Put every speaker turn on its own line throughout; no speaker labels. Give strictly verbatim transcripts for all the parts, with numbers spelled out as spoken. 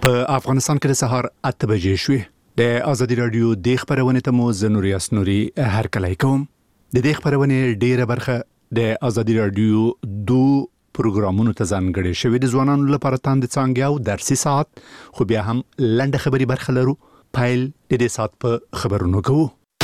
په افغانستان کې د سهار اته بجې شوې. د ازادي رادیو د خبرونې ته مو زنوري اسنوري هر کله کوم. د دې خبرونې ډیره برخه د ازادي رادیو دو پروګرامونو ته ځانګړې شوې د ځوانانو لپاره تاند څنګه او درسي ساعت، خو بیا هم لنډه خبري برخه لرو. پایل د دې ساعت په خبرونو کوو.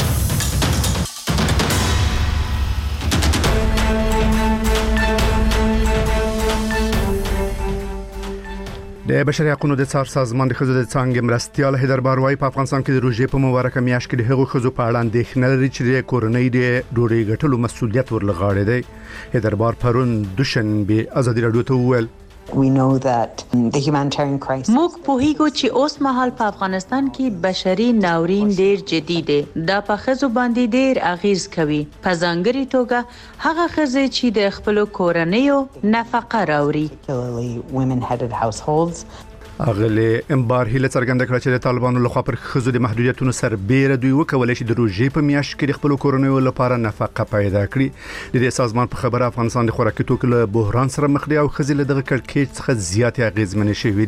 د بشري حقوقو د څار سازمان د خزو د څنګه مرستيال هیدر باروي په افغانستان کې د روزې په مبارکه میاشت کې د هغو خزو په اړه اندېښنه لري چې د کورنۍ د ډوډۍ ګټلو مسؤلیت ورلغاړي دی. هیدر بار پرون دوشنبه ازادي رادیو ته وویل
We know that the humanitarian crisis
موږ پوهیږو چې اوس مهال په افغانستان کې بشري ناورین ډیر جدي دی. دا په خزو باندې ډیر اغیز کوي، په ځانګړي توګه هغه خزې چې د خپل کورنیو نفقه راوړي،
particularly women-headed households.
اغلی امبار هیله څرګنده کړه چې د طالبانو لخوا پر خزو د محدودیتونو سربېره دوی وکولای شي د روزې په میاشت کې د خپل کورنیو لپاره نفقه پیدا کړي. د دې سازمان په خبره افغانستان د خوراکي توکو له بحران سره مخ دی او خزې له دغه کړکېچ څخه زیات اغیزمنې شوې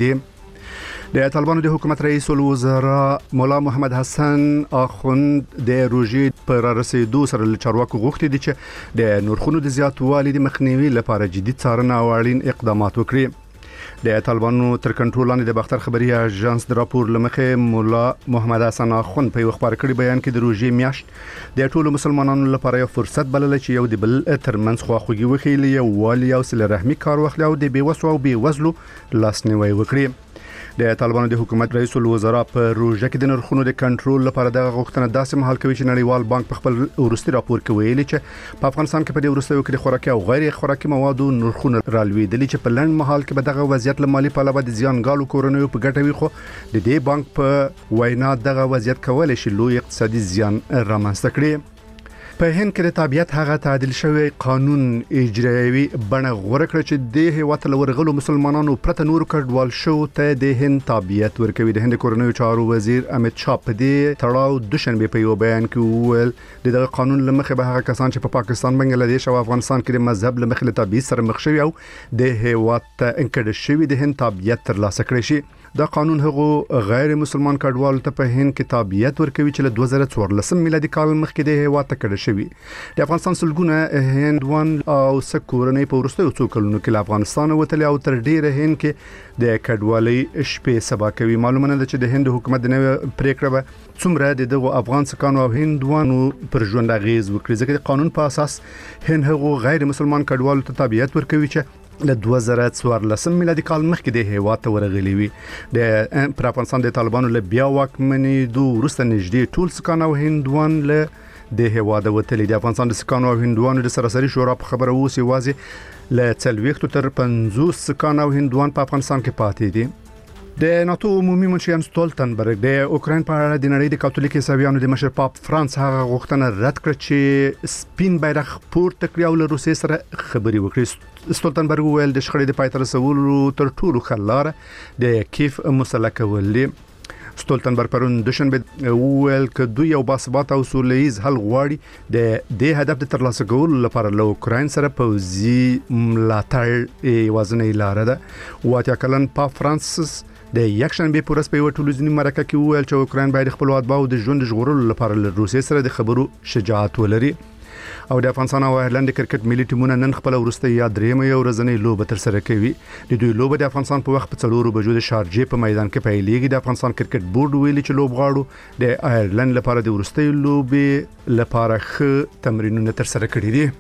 دي. د طالبانو د حکومت رئیس الوزراء مولا محمد حسن اخوند د روزې پر رسیدو سره له چارواکو غوښتي دي چې د نرخونو د زیاتوالي د مخنیوي لپاره جدي څارنه او اړین اقدامات وکړي. د طالبانو تر کنټرول لاندې د باختر خبري اژانس د راپور لمخې مولا محمد حسن اخوند په خبر کړي بیان کې د روزې میاشت د ټولو مسلمانانو لپاره یو فرصت بلل چې یو د بل ترمنځ خواخوږي وخیلي او والی او صله رحمي کار واخلي او د بیوسو او بیوزلو لاسنیوي وکړي. د طالبانو د حکومت رئیس الوزراء په روزه کې د نرخونو د کنټرول لپاره د غوښتنه داسې مهال کوي چې نړیوال بانک په خپل ورستي راپور کې ویلي چې په افغانستان کې په دې ورستیو کې د خوراکي او غیر خوراکي موادو نرخونه رالوېدلي چې په لنډ مهال کې به دغه وضعیت له مالي پلوه د زیانګالو کورنیو په ګټه وي، خو د دې بانک په وینا دغه وضعیت کولای شي لوی اقتصادي زیان رامنځته کړي. په هند کې د تابعیت هغه تعدیل شوی قانون اجرایوي بڼه غوړه کړ چې د هیواد له ورغلو مسلمانانو پرته نور کډوال شو ته د هند تابعیت ورکوي. د هند کورنیو چارو وزیر امیت شاه په دې تړاو دوشنبه په یو بیان کې وویل دغه قانون لمخې به هغه کسان چې په پاکستان، بنگلاديش او افغانستان کې د مذهب لمخې له تابعیت سره مخ شوي او د هیواد ته انکړل شوی د هند تابعیت ترلاسه کړی شي. دا قانون هغه غیر مسلمان کډوالو ته په هند کې تابعیت ورکوي چې له دوه زره څوارلسم میلادي کال مخکې د هیواد ته کړل شوی. د افغانستان سلګونه هندوان او سکورنۍ په ورستیو څو کلونو کې له افغانستان وتلي او تر ډیره هند کې د کډوالۍ شپې سبا کوي. معلومه ده چې د هند حکومت د نوې پریکړه به څومره د دغه افغان سکانو او هندوانو پر ژوند اغیز وکړي، ځکه د قانون په اساس هند هغه غیر مسلمان کډوالو ته تابعیت ورکوي چې له دوه زره څوارلسم میلادي کال مخکې د هیواد ته ورغلي وي. د پر افغانستان د طالبانو له بیا واکمنېدو وروسته نږدې ټول سکان او هندوان له د هیواد وتلي. د افغانستان د سکان او هندوانو د سراسري شورا په خبره اوس یوازې له څلوېښتو تر پنځوس سکان او هندوان په افغانستان کې پاتې دي. د ناتو عمومي منشي یانس ستولتنبرګ د اوکراین په اړه د نړۍ د کاتولیک عیسویانو د مشر پاپ فرانس هغه غوښتنه رد کړه چې سپین بیرغ پورته کړی او له روسیې سره خبري وکړي. ستولتنبرګ وویل د شخړې د پای ته رسولو تر ټولو ښه لاره د کیف مسله کول دي. ستولتنبرګ پرون دوشنبه وویل چې دوی یو باثباته او سوله‌ییز حل غواړي. د دې هدف د ترلاسه کولو لپاره له اوکراین سره پوځي ملاتړ یوازینۍ لاره ده. واته کلن پاپ فرانسیس د یکشنبه په ورځ په یو ټلویزیونی مرکه کې وویل چې اوکراین باید خپل اتباعو د ژوند ژغورلو لپاره له روسیې سره د خبرو شجاعت ولري. او د افغانستان او ایرلند کرکټ ملي ټیمونه نن خپل ورسته یا درېمه یو ورځنۍ لوبه تر سره کوي. د دوی لوبه د افغانستان په وخت په څلورو بجو د شارجې په میدان کې پیلېږي. د افغانستان کرکټ بورډ ویلي چې لوبغاړو د ایرلند لپاره د ورسته لوبې لپاره ښه تمرینونه تر سره کړي دي.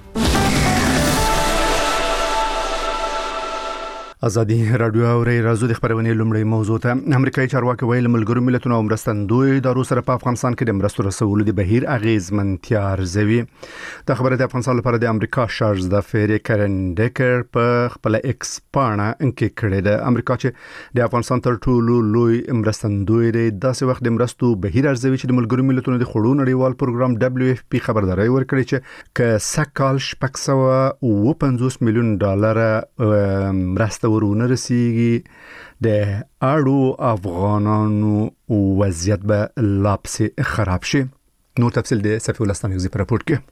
ازادي رادیو او رازو د خبرونې لومړی موضوع ته امریکایي چارواکي ویل ملګرو ملتونو او مرستندوی ادارو سره په افغانستان کې د مرستو رسولو د بهیر اغیزمنتیا ارزوي. د خبره د افغانستان لپاره د امریکا شارج د فری کرن ډیکر په خپل ایکس پاڼه انکې کړې ده. امریکا چې د افغانستان تر ټولو لوی مرستندوی دی داسې وخت د مرستو بهیر ارزوي چې د ملګرو ملتونو د خړو نړیوال پروګرام دبليو اف پی خبرداري ورکړي چې ک سکهال شپږ سوه اوه پنځوس میلیون ډالر مرسته ورونه رسیږي د اړو افغانانو وضعیت به لا پسې خراب شي. نو تفصیل د صفی ولستان یوزي پر راپورټ کې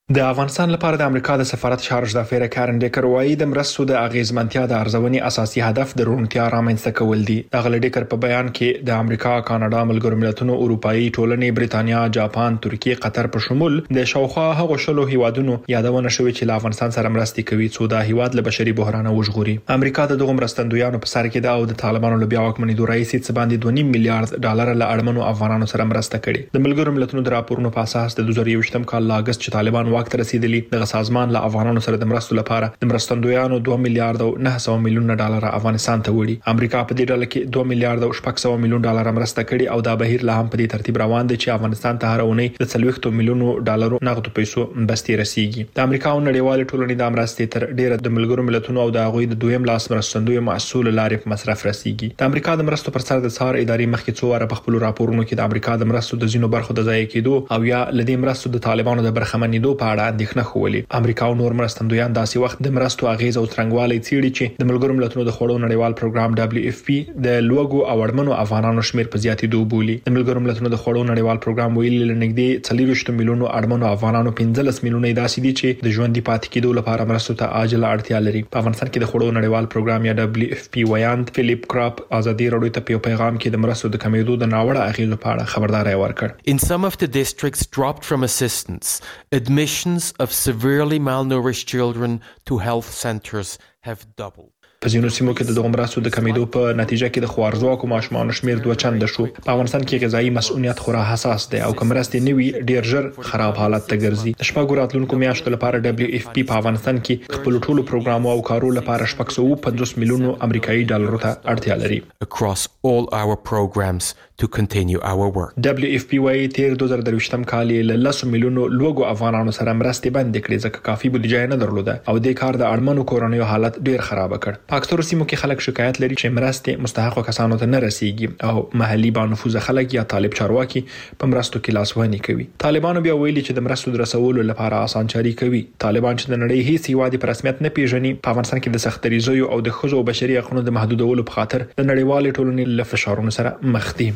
د افغانستان لپاره د امریکا د سفارت شارج د افیر کارن ډیکر وایي د مرستو د اغیزمنتیا د ارزونې اساسي هدف د روڼتیا رامنځته کول دي. دغه ډیکر په بیان کې د امریکا، کاناډا، ملګرو ملتونو، اروپאי ټولنې، بریتانیا، جاپان، ترکیه، قطر په شمول د شاوخوا هغو شلو هیوادونو یادونه شوې چې له افغانستان سره مرستې کوي څو د هیواد له بشري بحران وژغوري. امریکا د دغه مرستندویانو په سر کې د او د طالبانو له بیا واکمنېدو راهیسې څه باندې دوه نیم میلیارډ ډالر له اړمنو افغانانو سره مرسته کړې. د ملګرو ملتونو د راپورونو په اساس د دوه زره یوویشتم کال له اگست چې طالبان واک ته رسیدلي دغه سازمان له افغانانو سره د مرستو لپاره د مرستندویانو دوه میلیارډ او نه سوه میلیون ډالر افغانستان ته وړي. امریکا په دې ډله کې دوه میلیارډ او شپږ سوه میلیون ډالر مرسته کړي او دا بهیر له هم په دې ترتیب روان دی چې افغانستان ته هر اونۍ د څلوېښتو میلیونو ډالرو نغدو پیسو بستي رسیږي. د امریکا او نړیوال ټولنې د مرستې تر ډیره د ملګرو ملتونو او د هغوی د دویم لاس مرستندوی محصول لارې په مصرف رسیږي. د امریکا د مرستو پر سر د څار ادارې مخکې څو واره په خپل راپورونو کې د امریکا د مرستو د ځینو برخو د ضایع کېدو او یا لدې مرستو د طالبانو د برخمنېدو په اړه اندېښنه ښولې. امریکا او نور مرستندویان داسې وخت د مرستو اغیز او څرنګوالی څېړي چې د ملګرو ملتونو د خوړو نړیوال پروګرام دبليو اف پی د لوګو او اړمنو افغانانو شمیر په زیاتېدو بولي. د ملګرو ملتونو د خوړو نړیوال پروګرام ویلي لنګدي څلوېښت میلیونو اړمنو افغانانو پنځلس میلیونه داسې دي چې د ژوندۍ پاتې کېدو لپاره مرستو ته عاجله اړتیا لري. په افغانستان کې د خوړو نړیوال پروګرام یا دبليو اف پی ویاند فلیپ کراپ ازادي راډیو ته په پیغام کې د مرستو د کمیدو د ناوړه اغیزو په اړه خبرداري ورکړ.
In some of the districts dropped from assistance, admissions of severely malnourished children to health centers have doubled.
په ځینو سیمو کې د دغه مرستو د کمیدو په نتیجه کې د خوارځواکو ماشومانو شمیر دوه چنده شو. په افغانستان کې غذایی مسؤلیت خورا حساس دی او که مرستې نه وي ډیر ژر خراب حالت ته ګرځي. د شپږو راتلونکو میاشتو لپاره دبليو اف پی په افغانستان کې خپل ټولو پروګرامو او کارو لپاره شپږ سوه پنځوس میلیونو امریکایي ډالرو ته اړتیا لري.
Across all our programs to continue our work.
دبليو اف پی وايي تیر دوه زره درویشتم کال له لسو میلیونو لوګو افغانانو سره مرستې بندې کړې ځکه کافي بودیجه نه درلوده او د کار د اړمنو کورنیو حالت ډیر خراب کړ. په اکثرو سیمو کې خلک شکایت لري چې مرستې مستحقو کسانو ته نه رسیږي او محلي بانفوذ خلک یا طالب چارواکي په مرستو کې لاسوهني کوي. طالبانو بیا ویلي چې د مرستو د رسولو لپاره اسانچاري کوي. طالبان چې د نړۍ هیڅ هیواد په رسمیت نه پیژني په افغانستان کې د سختریزو او د ښځو او بشري حقوقو د محدودولو په خاطر د نړیوال ټولنې له فشارونو سره مخ دي.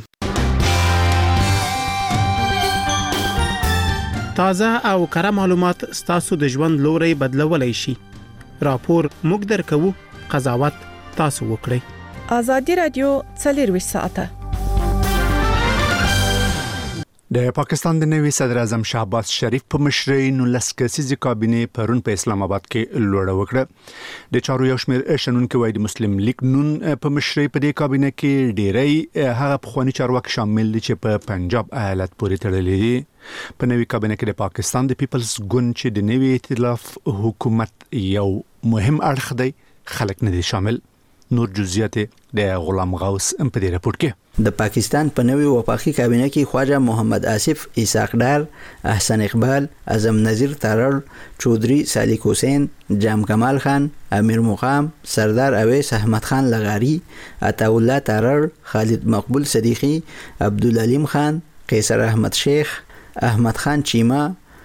تازه او کره معلومات ستاسو د ژوند لوري بدلولای شي. راپور موږ درکو، قضاوت تاسو وکړئ.
ازادي رادیو څلورویشت ساعته.
د پاکستان د نوي صدر اعظم شهباز شریف په مشرۍ نولس کسیزه کابینه پرون په اسلام آباد کې لوړه وکړه. د چارو یو شمېر شنونکو وایي د مسلم لیگ نون په مشرۍ په دې کابینه کې ډېری هغه پخوانی چارواکي شامل دي چې په پنجاب ایالت پورې تړلي دي. په نوي کابینه کې د پاکستان د پیپلز ګوند چې د نوي ائتلاف حکومت یو مهم اړخ دی خلک نه دي شامل. نور جزئیات د غلام غوث په دې راپور کې.
د پاکستان په نوې وفاقي کابینه کې خواجه محمد آصف اسحاق ډار، احسن اقبال، اعظم نذیر تارړ، چودري سالک حسین، جام کمال خان، امیر مقام، سردار اویس احمد خان لغاری، عطا الله تارړ، خالد مقبول صدیقی، عبدالعلیم خان، قیصر احمد شیخ، احمد خان چیما،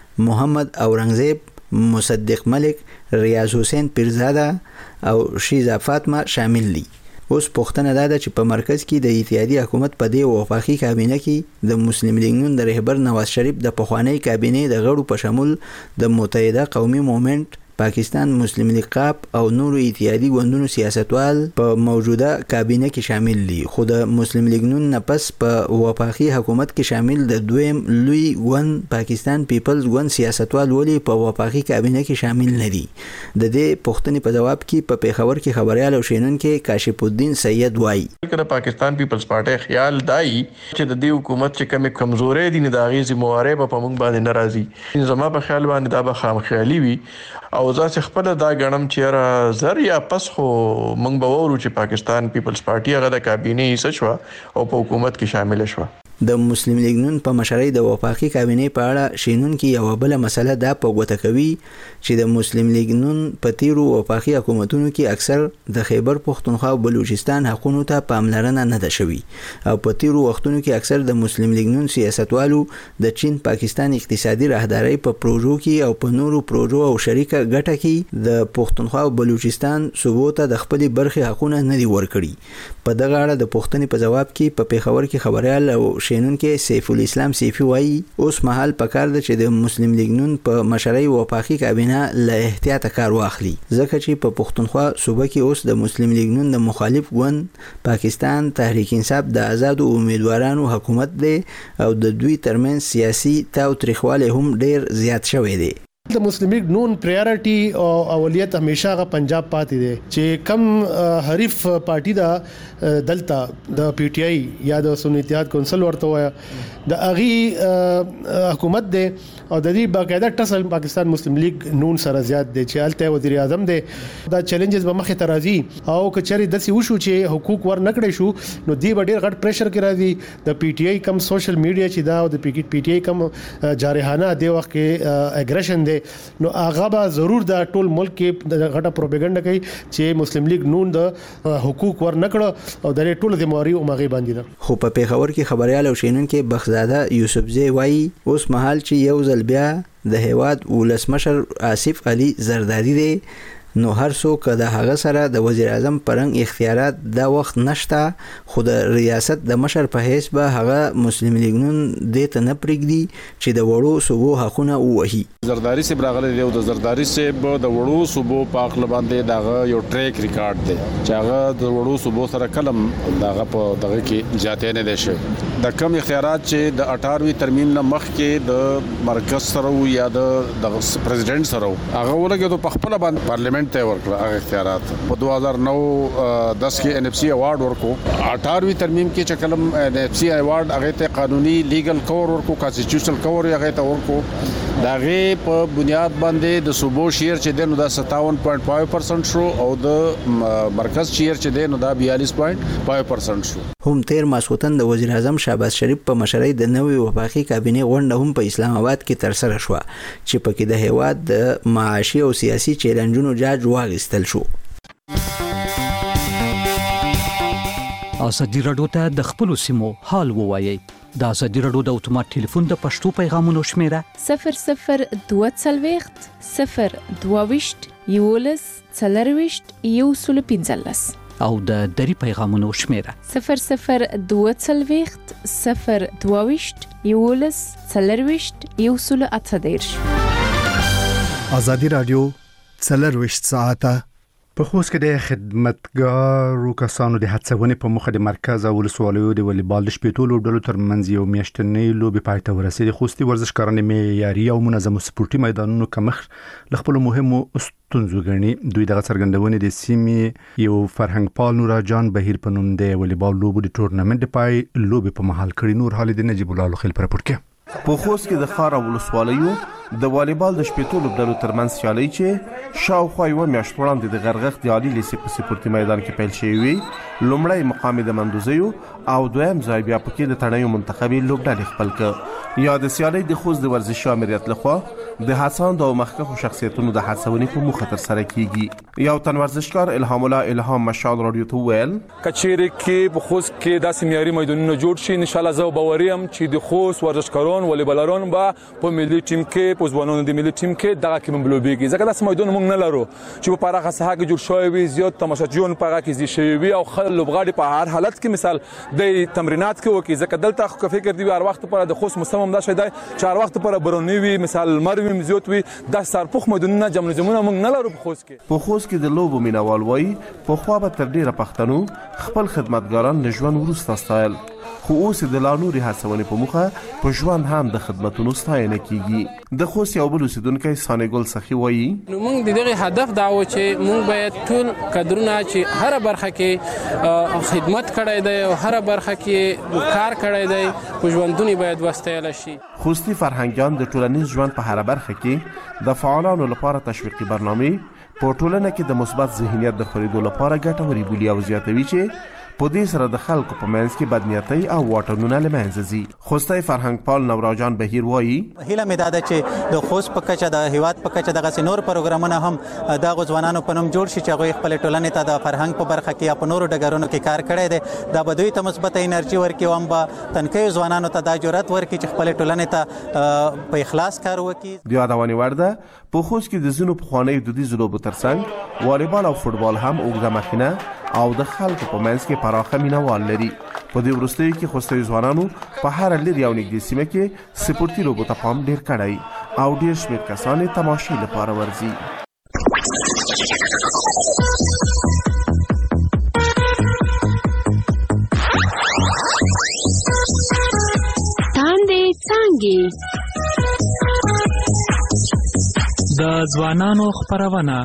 محمد اورنګزیب، مصدق ملک، ریاض حسین پیرزاده او شیزا فاطمه شامل دي. اوس پوښتنه دا ده چې په مرکز کې د اتحادیه حکومت په دې وفاقي کابینه کې د مسلم لیگ نون د رهبر نواز شریف د پخوانی کابینه د غړو په شمول د متحده قومي موومېنټ، پاکستان مسلم لیگ قاپ او نورو اتحادی ګوندونو سیاستوال په موجوده کابینه کې شامل دي. خو د مسلم لیگ نون نه پس په وفاقي حکومت کې شامل د دویم لوی ګوند پاکستان پیپلز ګوند سیاستوال ولې په وفاقي کابینه کې شامل نه دي. د دې پوښتنې په جواب کې په پیښور کې خبريال او شینونکو کاشف الدین سید وایي
چې پاکستان پیپلز پارټي خیال دای چې د دې حکومت چې کومه کمزورې دي نه د غیزي موارب په موږ باندې ناراضي. زما په خیال باندې دا به خامخیالي وي او ځکه خپل دا غنم چې را زر یا پس خو موږ به وورو چې پاکستان پیپلز پارټي هغه د کابینه حصہ شو او په حکومت کې شامل شو.
د مسلم لیگ نون په مشرۍ د وفاقي کابینه په اړه شینونکو یو بل مسله دا په ګوته کوي چې د مسلم لیگ نون په تیرو وفاقي حکومتونو کې اکثر د خیبر پختونخوا او بلوچستان حقوقو ته پاملرنه نه ده شوې او په تیرو وختونو کې اکثر د مسلم لیگ نون سیاستوالو د چین پاکستان اقتصادي راهداري په پروژو کې او په نورو پروژو او شریکه ګټه کې د پختونخوا او بلوچستان صوبو ته د خپل برخي حقوقونه نه دي ورکړي. په دغه اړه د پښتنې په جواب کې په پیښور کې خبريال او شینونکو سیف الاسلام سیفی وایي اوس مهال پکار ده چې د مسلم لیگ نون په مشرۍ وفاقي کابینه له احتیاط کار واخلي ځکه چې په پښتونخوا صوبه کې اوس د مسلم لیگ نون د مخالف ګوند پاکستان تحریک انصاف د آزادو امیدوارانو حکومت دی او د دوی ترمنځ سیاسي تاوتریخوالی هم ډیر زیات شوی دی.
د مسلم لیگ نون پرایورټي او اولویت همیشه غ پنجاب پاتې دي چې کم حریف پارټي دا دلتا د پی ټی آی یا د سنی اتحاد کونسل ورته وای د اغي حکومت دی او د دې باقاعده ټسل پاکستان مسلم لیگ نون سره زیات دی چې الته وزیر اعظم دی دا چیلنجز به مخه ترازی او کچري دسي وشو چې حقوق ور نکړې شو نو دی ډیر غټ پریشر کې راځي د پی ټی آی کم سوشل میډیا چې دا او د پی ټی آی کم جارحانه دی وخت کې اګریشن دی نو هغه به ضرور د ټول ملک کې د غټه پروپاګاندا کوي چې مسلم لیگ نون د حقوق ور نکړه او د ټول ذمہواری او مغي باندې ده.
خو په پیښور کې خبريال او شینونکو بخزاده یوسفزی وایي اوس مهال چې یو ځل بیا د هیواد ولسمشر آصف علي زرداری دی نو هر څوک د هغه سره د وزیر اعظم پرنګ اختیارات د وخت نشته خو د ریاست د مشر په حیث به هغه مسلم لیگ نون د ته نه پرېږدي چې د وړو صوبو حقونه ووهي.
زرداری سے براغله دی او د زرداری سے به د وړو صوبو په خپل باندې دغه یو ټریک ریکارډ دی چې هغه د وړو صوبو سره کلم دغه په دغه کې جاته نه دي شي د کم اختیارات چې د اٹھارہویں ترمیم نه مخ کې د مرکز سره یا د پریزیدنت سره هغه ولګي په خپل باندې پارلیمنت ته ورکړه هغه اختیارات په دو هزار نو دس کې ان اف سی ایوارډ ورکو اٹھارہویں ترمیم کې چې کلم ان اف سی ایوارډ هغه ته قانوني لیګل کور ورکو کانسټیټیوشنل کور هغه ته ورکو دغه په بنیاد باندې د صوبو شیر چې دنو دا ستاون پوینټ پنځه پرسنټ شو او د مرکز شیر چې دنو دا بیالیس پوینټ پنځه پرسنټ شو.
هم تیر ماسوتن د وزیر اعظم شهباز شریف په مشرۍ د نوې وفاقي کابینه غونډه هم په اسلام آباد کې تر سره شو چې پکې د هیواد د معاشي او سیاسي چیلنجونو جاج واغستل شو.
ازادي راډیو ته د خپل سیمو حال ووایي. د ازادي راډیو د اتومات ټلیفون د پښتو پیغامونو شمیره
صفر صفر دوه څلوېښت صفر دوه ویشت یولس څلرویشت یو سل پنځلس
او د دری پیغامونو شمیره
صفر صفر دوه څلوېښت صفر دوه ویشت یولس څلرویشت یو سل اته دېرش.
ازادي راډیو څلرویشت ساعته په خوست کې د خدمتګارو کسانو د هڅونې په مخه د مرکز او ولسوالیو د والیبال د شپږ لوبډلو ترمنځ یو میاشتنۍ لوبې پای ته ورسېدې. خوستي ورزشکاران معیاري او منظم سپورتي میدانونو کمښت له خپلو مهمو ستونزو ګڼي. دوی دغه څرګندونې د سیمې یو فرهنګ پال نورا جان بهیر په نوم د والیبال لوبو د ټورنمنت د پای لوبې په محل کړي. نور حال د نجیب الله خیل پر پورکه
په خوست کې د خار او ولسوالیو د والیبال د شپږ لوبډلو ترمنځ سیالي چې شاوخوا یو میاشت وړاندې د غرغښت د عالی لیسې په سپورتي میدان کې پیل شوې وي. لومړی مقام د مندوزیو او دویم ځای بیا پکې د تڼیو منتخبي لوبډلې خپل کړ. یا د سیالي د خوست د ورزشي امریت لخوا د هڅاند او مخکښو شخصیتونو د هڅونې په مخه تر سره کیږي. یو تن ورزشکار الهام الله الهام مشال رادیو ته ویل
کچېره کې په خوست کې داسې معیاري میدانونه جوړ شي ان شاء الله زه باوریم چې د خوست ورزشکاران والیبالران به په ملي ټیم کې په ځوانانو د ملي ټیم کې دغه کې مبلوبېږي ځکه داسې میدان موږ نه لرو چې په پراخه ساحه کې جوړ شوی وي زیات تماشاچیان په هغه کې زی شوی وي او خلک لوبغاړي په هر حالت کې مثال د تمرینات کې وکړي ځکه دلته خو فکر دی هر وخت پر د خوست مستمم دا شي دی چې هر وخت پر برونی وي مثال مروي زیات وي د سرپوخ میدانونه جمنزمونه موږ نه لرو په خوست کې.
په خوست کې د لوبو مینوال وایي په خوا به تر ډیره پښتنو خپل خدمتګاران له ژوند وروسته ستایل خو اوس د لا نورې هڅونې په مخه په ژوند هم د خدمتونو ستاینه کیږي. د خوست یو بل اوسیدونکی سانګل سخی وایي
نو موږ د دغه هدف دا و چې موږ باید ټول کډرونه چې هر برخه کې خدمت کړی دی او هر برخه کې کار کړی دی په ژوندونی باید وستایل شي.
خوستی فرهنګیان د ټولنیز ژوند په هر برخه کې د فعالانو لپاره تشویقي برنامه په ټولنه کې د مثبت ذهنیت د خریدو لپاره ګټوري بولي او زیاتوي چې په دې سره د خلکو په منځ کې بدنیتۍ او واټنونه له منځه ځي. خوستی فرهنګ پال نوراجان بهیر وایي
هیله مې دا ده چې د خوست په کچه د هیواد په کچه دغه نور پروګرامونه هم د ځوانانو په نوم جوړ شي چې هغوی خپل ټولنې ته د فرهنګ په برخه کې یا په نورو ډګرونو کې کار کړی دی. دا به دوی ته مثبت انرژي ورکړي او هم به تنکیو ځوانانو ته دا جرأت ورکړي چې خپل ټولنې ته په اخلاص کار وکړي.
د یادونې وړ ده په خوست کې د ځینو پخوانیو دودیزو لوبو ترڅنګ والیبال او فوټبال هم اوږده مخینه او د خلکو په منځ کې پراخه مینوال لري. په دې وروستیو کې خوستوي ځوانانو په هر لري او نږدې سیمه کې سپورتي لوبو ته پام ډیر کړی او ډیر شمېر کسان یې تماشې لپاره ورځي.
د ځوانانو خپرونه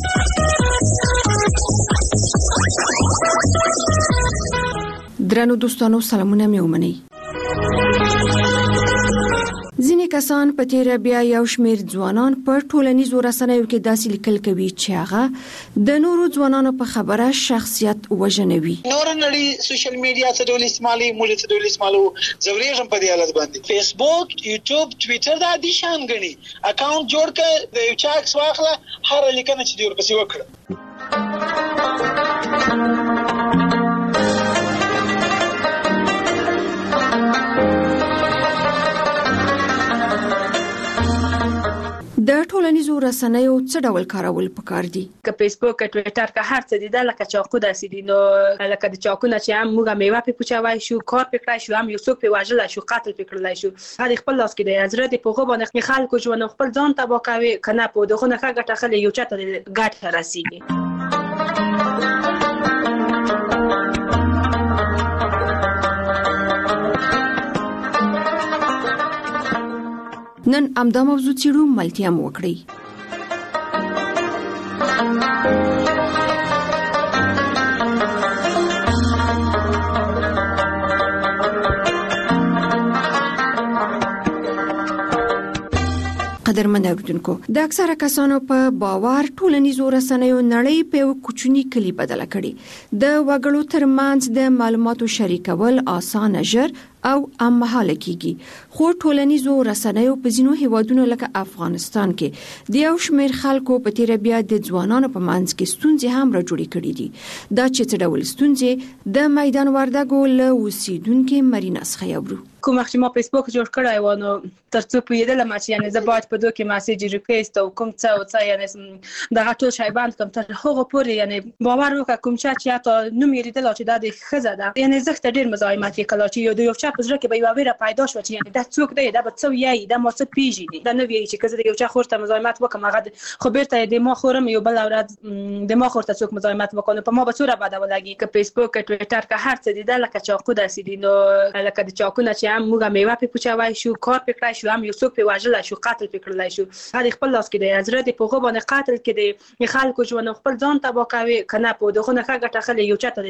درنو دوستانو سلامونه مې ومنئ. ځینې کسان په تیر بیا یو شمېر ځوانان په ټولنیزو رسنیو کې داسې لیکل کوي چې هغه د نورو ځوانانو په خبره شخصیت وژنوي.
نور نړۍ سوشل میډیا څه ډول استعمالي موږ څه ډول استعمالو زورېږم په دې حالت باندې فیسبوک یوټیوب ټویټر دا دي شان غني اکاونټ جوړ کړه د یو چا عکس واخله هر لیکنه چې دی ورپسې وکړه. د ټولنیزو رسنیو څه ډول کارول پکار دي؟
که فیسبوک که ټویټر که هر څه دي دا لکه چاقو داسې دي، نو لکه د چاقو نه چې هم موږ میوه پې پوچوای شو، کار پې کړای شو، هم یو څوک پې وژلی شو، قتل پې کړلی شو. هغه خپل لاس کې دی، زړه دې په هغو باندې خلکو ژوند خپل ځان تباه کوي که نه په دغو نه ښه ګټه اخلي یو چا ته ګټه رسېږي.
نن امدا موضوع څیړو ملتیا مو وکړئ. قدرمن اوریدونکو، د اکثره کسانو په باور ټولنیزو رسنیو نړۍ په کوچنی کلی بدله کړي. د وګړو ترمنځ د معلوماتو شریکول اسانه، ژر او امهاله کیږي. خو ټولنیزو رسنیو په ځینو هیوادونو لکه افغانستان کې د یو شمېر خلکو په تیر بیا د ځوانانو په منځ کې ستونزې هم را جوړې کړې دي. دا چې څه ډول ستونزې د میدان وردګو له اوسیدونکو مرینا څخه اورو.
کوم وخت ما فیسبوک جوړ کړی و نو ترڅو پوهېدلم چې یعنې زه باید په دوی کې مسیج ریکویسټ او کوم څه او څه یعنې دغه ټول شی بند کړم تر هغو پورې یعنې باور وکړه کوم چا چې حتی نوم یې لیدلی چې دا د ښځه ده، یعنې زه ورته ډېر مزاحمت یې کړی چې یو د یو چا په زړه کې به یوه ویره پیدا شوه چې یعنې دا څوک دی، دا به څه وایي، دا ما څه پېژني، دا نه وایي چې که زه د یو چا خور ته مزاحمت وکړم هغه خو بېرته یې د ما خورم یو بله ورځ د ما خور ته څوک مزاحمت وکړي نو په ما به څومره بده ولګي. که فیسبوک که ټویټر که هر څه دي دا لکه چاقو داسې دي، نو لکه د چاقو نه چې هم موږ میوه پې پوچوای شو، کار پې کړای شو، هم یو څوک پې وژلی شو، قتل پې کړلی شو. هغه خپل لاس کې دی، زړه دې په هغو باندې قتل کې دی، خلکو ژوند خپل ځان تباه کوي که نه په دغو نه ښه ګټه اخلي یو چا ته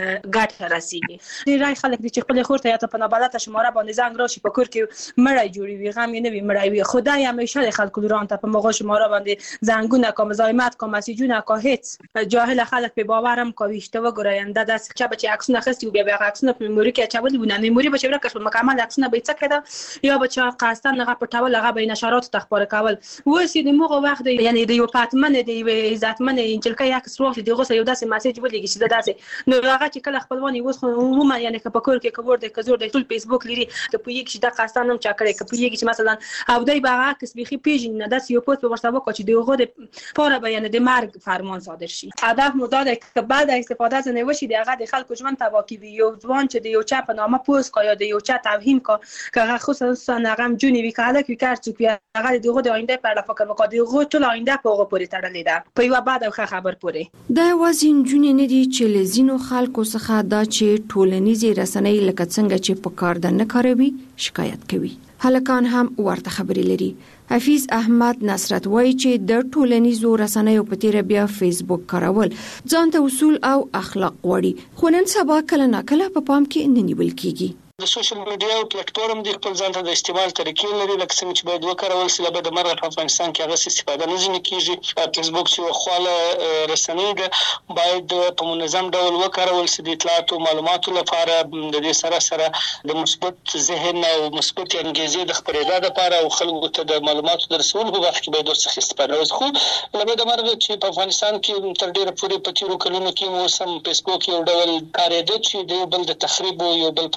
ګټه رسېږي. ډېری خلک دي چې خپلې خور ته یا ته په نابلده شماره باندې زنګ راشي په کور کې مړی جوړوي، غم یې نه وي مړی وي، خو دی همیشه د خلکو لوران ته په مغو شماره باندې زنګونه کا، مزاحمت کا، مسیجونه کا، هېڅ جاهل خلک پې باور هم کوي. اشته وګورئ یعنې دا داسې چا به چې عکسونه اخیستي وو بیا به هغه عکسونه په میموري کې اچولي وو، نه میموري به چې ورکه شول مکمل عکسونه به یې څه کېده یا به چا قصدن هغه پټول، هغه به یې نشراتو ته خپاره کول. اوس یې د مغو وخت دی یعنې د یو پاتمنې د یوې عزتمنې نجلکۍ عکس واخلي د هغو سره یو داسې مسیج ولېږي چې زه داسې نو هغه چې کله خپلوان یې اوس خو عموما یعنې که په کور کې که ور دی که زور دی ټول فیسبوک لري، که پوهېږي چې دا قصدن هم چا کړی، که پوهېږي چې مثلا او دی به هغه عکس بیخي پېژني نه داسې یو پوسټ به ورته وکړه چې د هغو دپاره به یعنې د مرګ فرمان صادر شي. هدف مو دا دی که بعد استفاده ځینې وشي د هغه د خلکو ژوند تباه کوي. یو ځوان چې د یو چا په نامه پوسټ کا یا د یو چا توهین کا که هغه خصوصا هغه جونی وي که هلک وي که هر څوک وي هغه د هغو د آینده په اړه فکر وکړه، د هغو ټول آینده په هغو پورې تړلې ده په یوه بد او ښه خبر پورې.
دا یوازې نجونې نه دي چې له ځینو خلکو څخه دا چې ټولنیزې رسنۍ لکه څنګه چې په کار ده نه کاروي شکایت کوي. هلکان هم ورته خبرې لري. حفیظ احمد نصرت وایي چې د ټولنیزو رسنیو په تیر بیا فیسبوک کارول ځان ته اصول او اخلاق غواړي، خو نن سبا کله ناکله په پام کې نه نیول کیږي.
د سوشل میډیا او پلیټفارم د خپل ځان ته د استعمال طریقې لري، لکه څنګه چې باید وکارول شي. لکه د مرغ په افغانستان کې هغه استفاده نه ځینې کیږي. فیسبوک چې خواله رسنۍ ده باید په منظم ډول وکارول شي د اطلاعاتو معلوماتو لپاره، د دې سره سره د مثبت ذهن او مثبت انګیزې د خپرېدا لپاره او خلکو ته د معلوماتو د رسولو په وخت کې باید ورڅخه استفاده وشي. خو لکه د مرغ چې په افغانستان کې تر ډېره پورې په تېرو کلونو کې اوس هم فیسبوک یو ډول کارېده چې د یو بل د تخریب او یو بل پسې د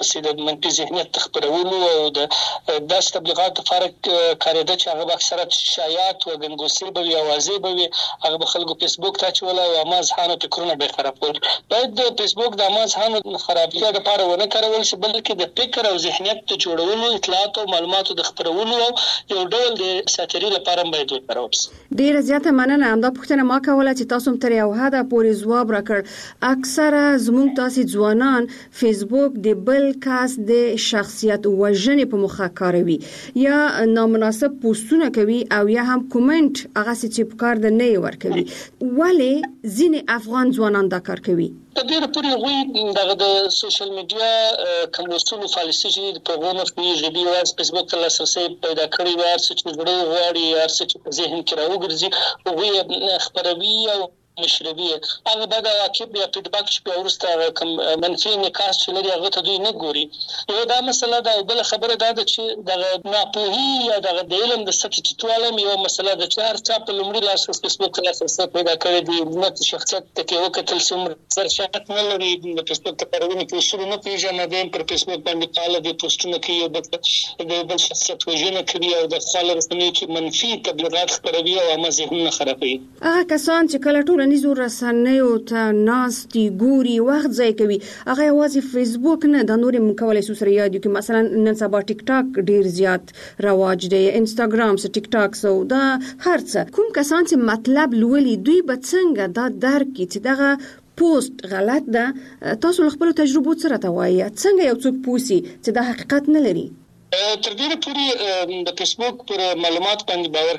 منفي ذهنیت خپرولو او د داس تبلیغات فرق کاریده چې هغه اکثره شایعات او ګنګوسې به وي اوازې به وي هغه به خلکو فیسبوک ته چول او ما ځهانو فکرونه به خرابول باید د فیسبوک د ما ځهانو خرابتیا لپاره ونه کارول شي بلکې د فکر او ذهنیت ته جوړولو اطلاعات او معلوماتو د خپرولو یو ډول د ساتری لپاره باید وکړول شي.
ډیره زیاته مننه. همدا پوښتنه ما کوله چې تاسو تر یو حده پورې ځواب راکړ. اکثره زموږ تاسو ځوانان فیسبوک د بل کس د شخصیت وژنې په مخه کاروي یا نامناسب پوسټونه کوي او یا هم کومنټ هغه چې په کار د نه ورکوي. ولې ځینې افغان ځوانان دا کار کوي؟
په ډیره پورې غوي دغه د سوشل میډیا کوم اصول فالسي چې په غوونه کې ژبي واس فیسبوک ته لاسرسي پیدا کړی و هر څه چې جوړو غواړي هر څه چې په ذهن کې راوګرځي غوي خبروي او مشربي هغه بعد واقعي یا فیډباک چې په ورسته کوم منفي نکاس چې لري هغه ته دوی نه ګوري. یو دا مسله ده او بل خبره ده چې د ناپوهي یا د علم د سطح ټیټوالم یو مسله ده چې هر څه په لومړي لاس فیسبوک ته لاسرسي پیدا کړی دی نو شخصیت ته کې وکتل څومره سر شات نه لري د فیسبوک ته پرونه کې شروع نه پیژنه د پر فیسبوک باندې قاله د پوسټونه کې یو د بل شخصیت وژنه کوي او د خپل رسنۍ کې منفي تبلیغات خپروي او مزهونه خرابوي.
هغه کسان چې کله ټولنیزو رسنیو ته ناستي ګوري وخت ځای کوي هغه یوازې فیسبوک نه د نورې مکولای سو سره یاد کې مثلا نن سبا ټیک ټاک ډیر زیات رواج دی انستګرام سره ټیک ټاک سو دا هرڅه کوم کسان چې مطلب لولي دوی به څنګه دا درک چې دغه پوسټ غلط ده تاسو خپل تجربو سره ته وایي څنګه یو څوک پوسی چې دا حقیقت نه لري؟
تر ډیره پورې د فیسبوک پر معلومات باندې باور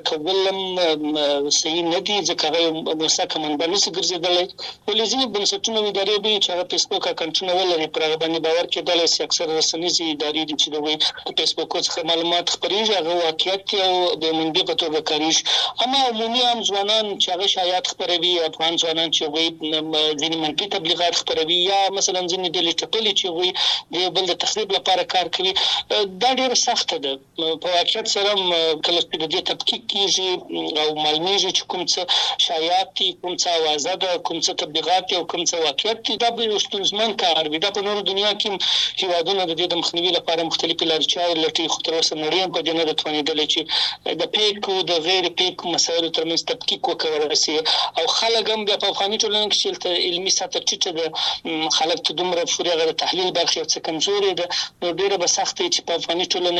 کول صحیح نه دي ځکه هغه مسکه منبع نشي ګرځیدلی ولې ځینې بنسټونه ادارې به چې هغه فیسبوک اکاونټونه ولري پر هغه باندې باور کېدلی شي اکثر رسنیزې ادارې دي چې د فیسبوک څخه معلومات خپرېږي هغه واقعیت او د منبع په توګه کاریږي اما عمومي عام ځوانان چې هغه شایعات خپروي افغان ځوانان چې وایي ځینې منفي تبلیغات خپروي یا مثلا ځینې ډلې ټپلې چې وایي د بل د تخریب لپاره کار کوي دا ډېر سخت ده په واقعیت سره کله چې د دې تحقیق کیږي او معلومیږي چې کوم څه شایعات دي کوم څه اوازه ده کوم څه تبلیغات او کوم څه واقعیت دي دا به یو ستونزمن کار وي دا په نورو دنیا کې هیوادونه د دې د مخنیوي لپاره مختلفې لارې چارې لټوي خو تر اوسه نړۍ هم په دې نه ده توانېدلې چې د پیک او د غیر پیک مسایلو ترمنځ تحقیق وکړي شي او خلک هم د افغاني ټولنې کې چې علمي سطح ټیټه ده خلک ته دومره پورې غیر تحلیل برخه څه کمزوري ده نو ډیره به سخت چې په افغاني ټولنه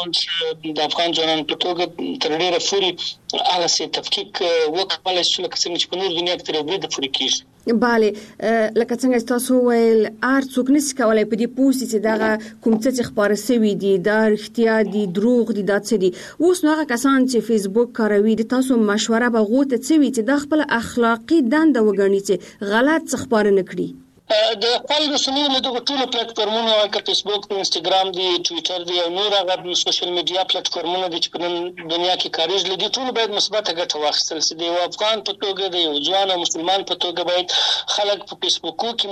کې د افغان ځوانانو په توګه تر ډیره پورې هغه سي تفکیک وکولای شي لکه څنګه چې په نور دنیا کې تر دې د پورې کیږي.
bale لکه څنګه تاسو ویل ارڅوک نس کولای په دې پوسټ چې دا کوم څه چې خبره سوي دي دا اړتیا دي دروغ دي دا څه دي اوس نو هغه کسان چې فیسبوک کاروي د تاسو مشوره به غوته څوي چې د خپل اخلاقی دنده وګڼي چې غلط څه خبره نکړي
د خپل رسنیو له دغه ټولو پلیټفارمونو لکه فیسبوک انستګرام دی ټوئیټر دی او نور هغه سوشل میډیا پلیټفارمونه دي چې په دنیا کې کاریږي لدی ټول باید مثبت ګټه واخیستل شي د افغان په توګه د یو ځوان او مسلمان په توګه باید خلک په فیسبوک کې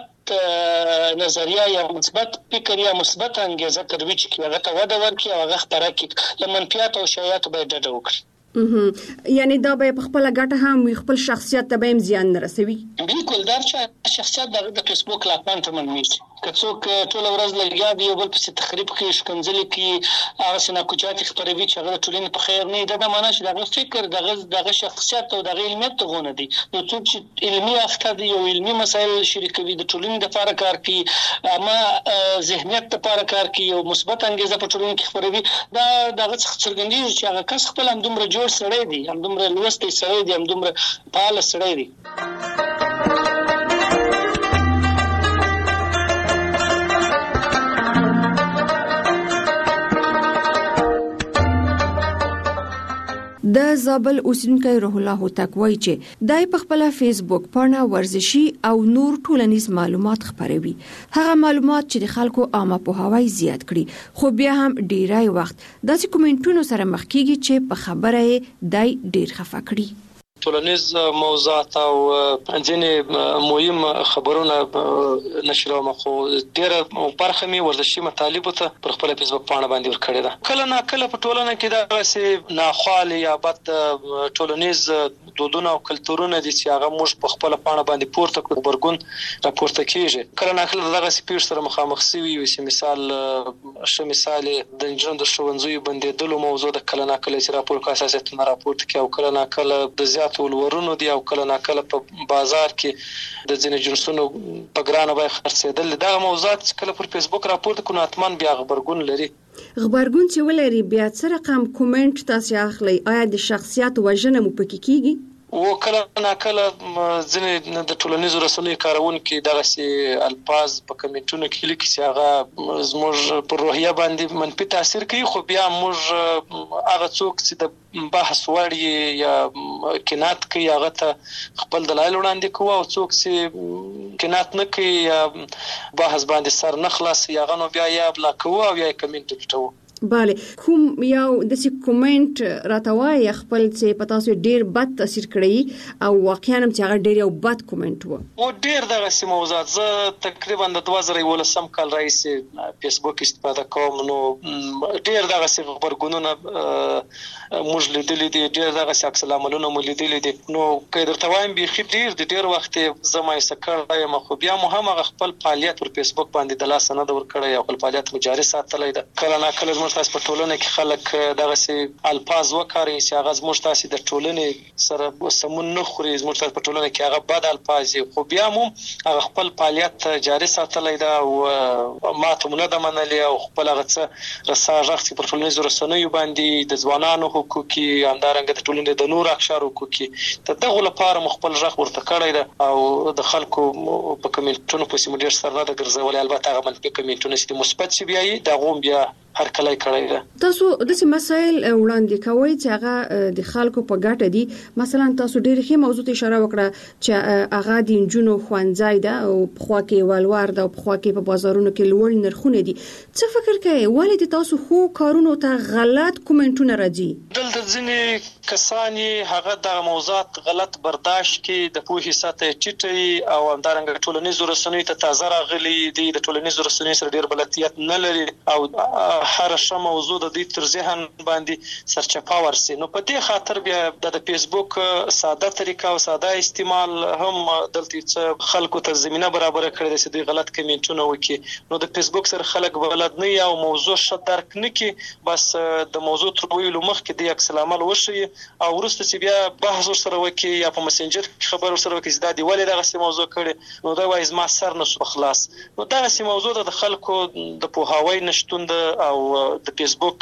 مثبت نظریه یا مثبت فکر یا مثبت انګیزه ترویج کړي هغه ته وده ورکړي او هغه خبره کړي لمنفیات او شایعات باید ډډه وکړي
یعنی دا به په خپل ګټه هم خپل شخصیت ته به زیان نه رسوي
بالکل دا چې شخصیت د فیسبوک لاپان ته منوي که څوک ټول ورځ لګیا دی یو بل په تخریب کې شکنځل کې هغه سنا کوچات خبروي چې هغه ټولنې په خیر نه دا معنی چې دغه فکر دغه دغه شخصیت او دغه علمیت ته غونه دي نو څوک چې علمي اخته دی او علمي مسایل شریکوي د ټولنې د لپاره کار کوي اما ذهنیت د لپاره کار کوي او مثبت انګیزه په ټولنې کې خبروي دا دغه څرګندېږي چې هغه کس خپل هم دومره جوړ سړی دی هم دومره لوستی سړی دی هم دومره فعال سړی دی.
د زابل اوسیدونکی روح الله هوتک وایي چې دای په خپل فیسبوک پاڼه ورزشي او نور ټولنیز معلومات خپروي هغه معلومات چې د خلکو عامه پوهاوی زیات کړي خو بیا هم ډیرای وخت داسې کومنټونو سره مخ کیږي چې په خبره دای ډیر خفه کړي.
ټولنیز موضوعات او ځینې مهم خبرونه نشروم، خو ډېره برخه مې ورزشي مطالبو ته پر خپل فیسبوک پاڼه باندې ورکړې ده. کله نا کله په ټولنه کې دغسې ناخوالې یا بد ټولنیز دودونه او کلتورونه دي چې هغه موږ په خپله پاڼه باندې پورته کړو، غبرګون راپورته کېږي. کله نا کله دغسې پیښو سره مخامخ شوي یو چې مثال ښه مثال یې د نجونو د ښوونځیو بندېدلو موضوع ده. کله نا کله چې راپور کا اساسیتونه راپورته کړي او کله نا کله د زیاتو ولورونو دي او کله نا کله په بازار کې د ځینې جنسونو په ګرانه بیه خرڅېدل. دغه موضوعات چې کله پر فیسبوک راپورته کړو نو حتما بیا غبرګون لري.
غبرګون چې ولري بیا څه رقم کومنټ تاسو اخلي؟ آیا د شخصیت وژنه مو پکې کیږي؟
و کله نا کله ځینې د ټولنیزو رسنیو کارونکي دغسې الفاظ په کمنټونو کې لیکي چې هغه زموږ پر روحیه باندې منفي تاثیر کوي، خو بیا موږ هغه څوک چې د بحث وړ یا کنات کوي هغه ته خپل دلایل وړاندې کوو، او څوک چې کنات نه کوي یا بحث باندې سر نه خلاصوي هغه نو بیا یا بلا کوو او یا کمنټ پټوو.
بله، کوم یو داسې کومنټ راته وایي خپل چې په تاسو ډېر بد تاثیر کړی او واقعا هم چې هغه ډېر یو بد کومنټ و؟
او ډېر دغسې موضوعات. زه تقریبا د دوه زره یولسم کال راهیسې فیسبوک استفاده کوم، نو ډېر دغسې غبرګونونه موږ لیدلي دي، ډېر دغسې عکس العملونه مو لیدلي دي. نو که یې درته وایم بیخي ډېر د ډېر وخت یې زه مایوسه کړی یم، خو بیا مو هم هغه خپل فعالیت پر فیسبوک باندې د لاسه نه ده ورکړی او خپل فعالیت مو جاري ساتلی ده. کله نا کله تاسو په ټولنه کې خلک دغسې الفاظ وکاروي چې هغه زموږ تاسې د ټولنې سره سمون نه خوري، زموږ تاسې په ټولنه کې هغه بد الفاظ دي، خو بیا مو هغه خپل فعالیت جاري ساتلی ده او ماته مو نه ده منلې او خپل هغه څه رسا غږ چې پر ټولنیزو رسنیو باندې د ځوانانو حقوقي همدارنګه د ټولنې د نورو اقشارو حقوقي د دغو لپاره مو خپل غږ ورته کړی ده او د خلکو په کمنټونو پسې مو ډېر سر نه ده ګرځولی. البته هغه منفي کمنټونه چې مثبت چې بیا یې د هغو بیا هر کله کړی ده.
تاسو داسې مسایل وړاندې کوئ چې هغه د خلکو په ګټه دي. مثلا تاسو ډېر ښه موضوع ته اشاره وکړه چې هغه د نجونو ښوونځی ده او پخوا کې ولور ده او پخوا کې په بازارونو کې لوړ نرخونه دي. څه فکر کوئ ولې د تاسو خو کارونو ته غلط کومنټونه راځي؟
دلته ځینې کسان هغه د موضوعات غلط برداشت کوي، د پوهې سطح یې ټیټوي او همدارنګه ټولنیزو رسنیو ته تازه راغلي دي، د ټولنیزو رسنیو سره ډېر بلدیت نه لري او هر ښه موضوع د دوی تر ذهن باندې سرچپه ورسي. نو په دې خاطر بیا د فیسبوک ساده طریقه او ساده استعمال هم دلته څه خلکو ته زمینه برابره کړې ده چې دوی غلط کمنټونه وکړي. نو د فیسبوک سره خلک بلد نه او موضوع ښه درک نه کړي، بس د موضوع تر ویلو مخکې د عکس العمل وشي او وروسته چې بیا بحث ورسره وکړي یا په مسنجر کې خبر ورسره وکړي چې دا دی ولې دغسې موضوع کړې، نو دا وایي زما سر نه شو خلاص. نو دغسې موضوع د خلکو د پوهاوی نشتون ده او د فیسبوک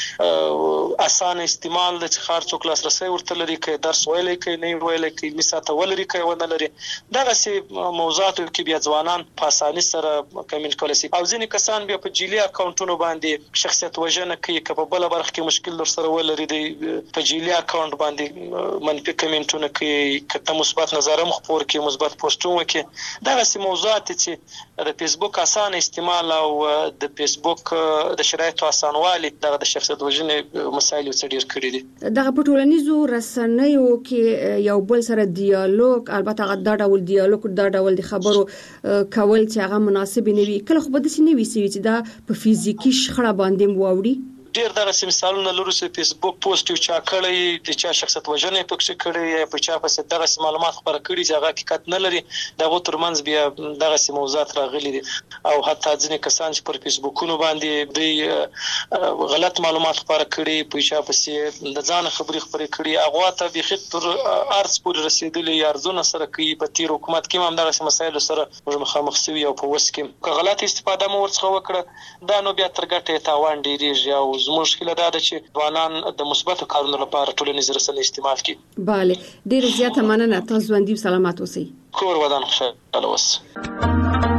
اسانه استعمال د هر څوک لاسرسي ورته لري، که درس ویلی کوي نه ویلی کوي، مثاته ولري کوي ونه لري. دغسې موضوعاتو کې بیا ځوانان په اساني سره کمنټ کولی شي او ځینې کسان بیا په جعلي اکاونټونو باندې شخصیت وژنه کوي. که په بله برخه کې مشکل درسره ولري دی په جعلي اکاونټ باندې منفي کمنټونه کوي، که ته مثبت نظر هم خپور کړي، مثبت پوسټونه کوي. دغسې موضوعات چې د فیسبوک اسانه استعمال او د فیسبوک د شرایطو اسانوالي دغه د شخصیت وژنې مسایل یې څه ډېر کړي دي.
دغه په ټولنیزو رسنیو کې یو بل سره دیالوګ، البته هغه دا ډول دیالوګ دا ډول د خبرو کول چې هغه مناسب نه وي، کله خو به داسې نه وي چې دا په فزیکي شخړه باندې واوړي.
ډېر دغسې مثالونه لرو چې فیسبوک پوسټ یو چا کړی، د چا شخصیت وژنه یې پکښې کړې یا په چا پسې دغسې معلومات خپاره کړي چې هغه حقیقت نه لري، د هغو ترمنځ بیا دغسې موضوعات راغلي دي. او حتی ځینې کسان چې پر فیسبوکونو باندې دوی غلط معلومات خپاره کړي، په چا پسې د ځانه خبرې خپرې کړي، هغو ته بیخي تر ارڅ پورې رسېدلي یا ارزونه سره کوي. په تېر حکومت کې هم همدغسې مسایلو سره موږ مخامخ سوي او په اوس کې که غلط استفاده مو ورڅخه وکړه دا نو بیا تر ګټې تاوان ډېرېږي او زموږ هیله دا ده چې ځوانان د مثبتو کارونو لپاره ټولنیز رسنۍ استعمال کړي.
بله، ډېره زیاته مننه. تاسو ژوندي او سلامت اوسئ.
کور ودان خوشحاله اوسئ.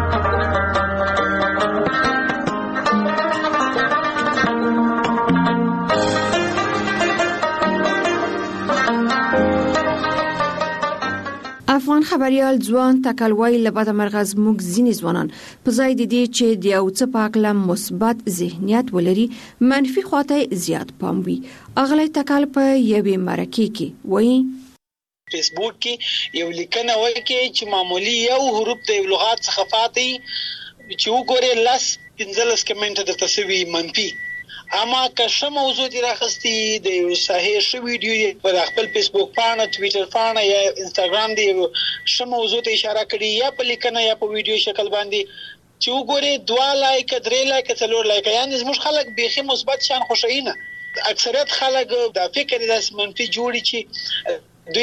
افغان خبريال ځوان تکلوي لبد مرغز موږ ځینې ځوانان په ځای د دې چې د یو څه په اړه مثبت ذهنیت ولري منفي خواته زیات پام وي. اغلی تکل په یوې مرکه کې وایي
فیسبوک کې یو لیکنه وکړي چې معمولی یو حروف د لغات څخه فاتي چې وګوري لاس پنځلس کمنټ درته سوي منفي اما که څه موضوع دی راخستي د صحیح شو ویډیو په خپل فیسبوک پاڼه ټوئیټر پاڼه یا انستګرام دی څه موضوع ته اشاره کړي یا په لیکنه یا په ویډیو شکل باندې چې وګوري دوا لایک درې لایک څلور لایک یعنی زموږ خلک بيخي مثبت شان خوشاینه اکثریت خلک د فکر د منفي جوړي چې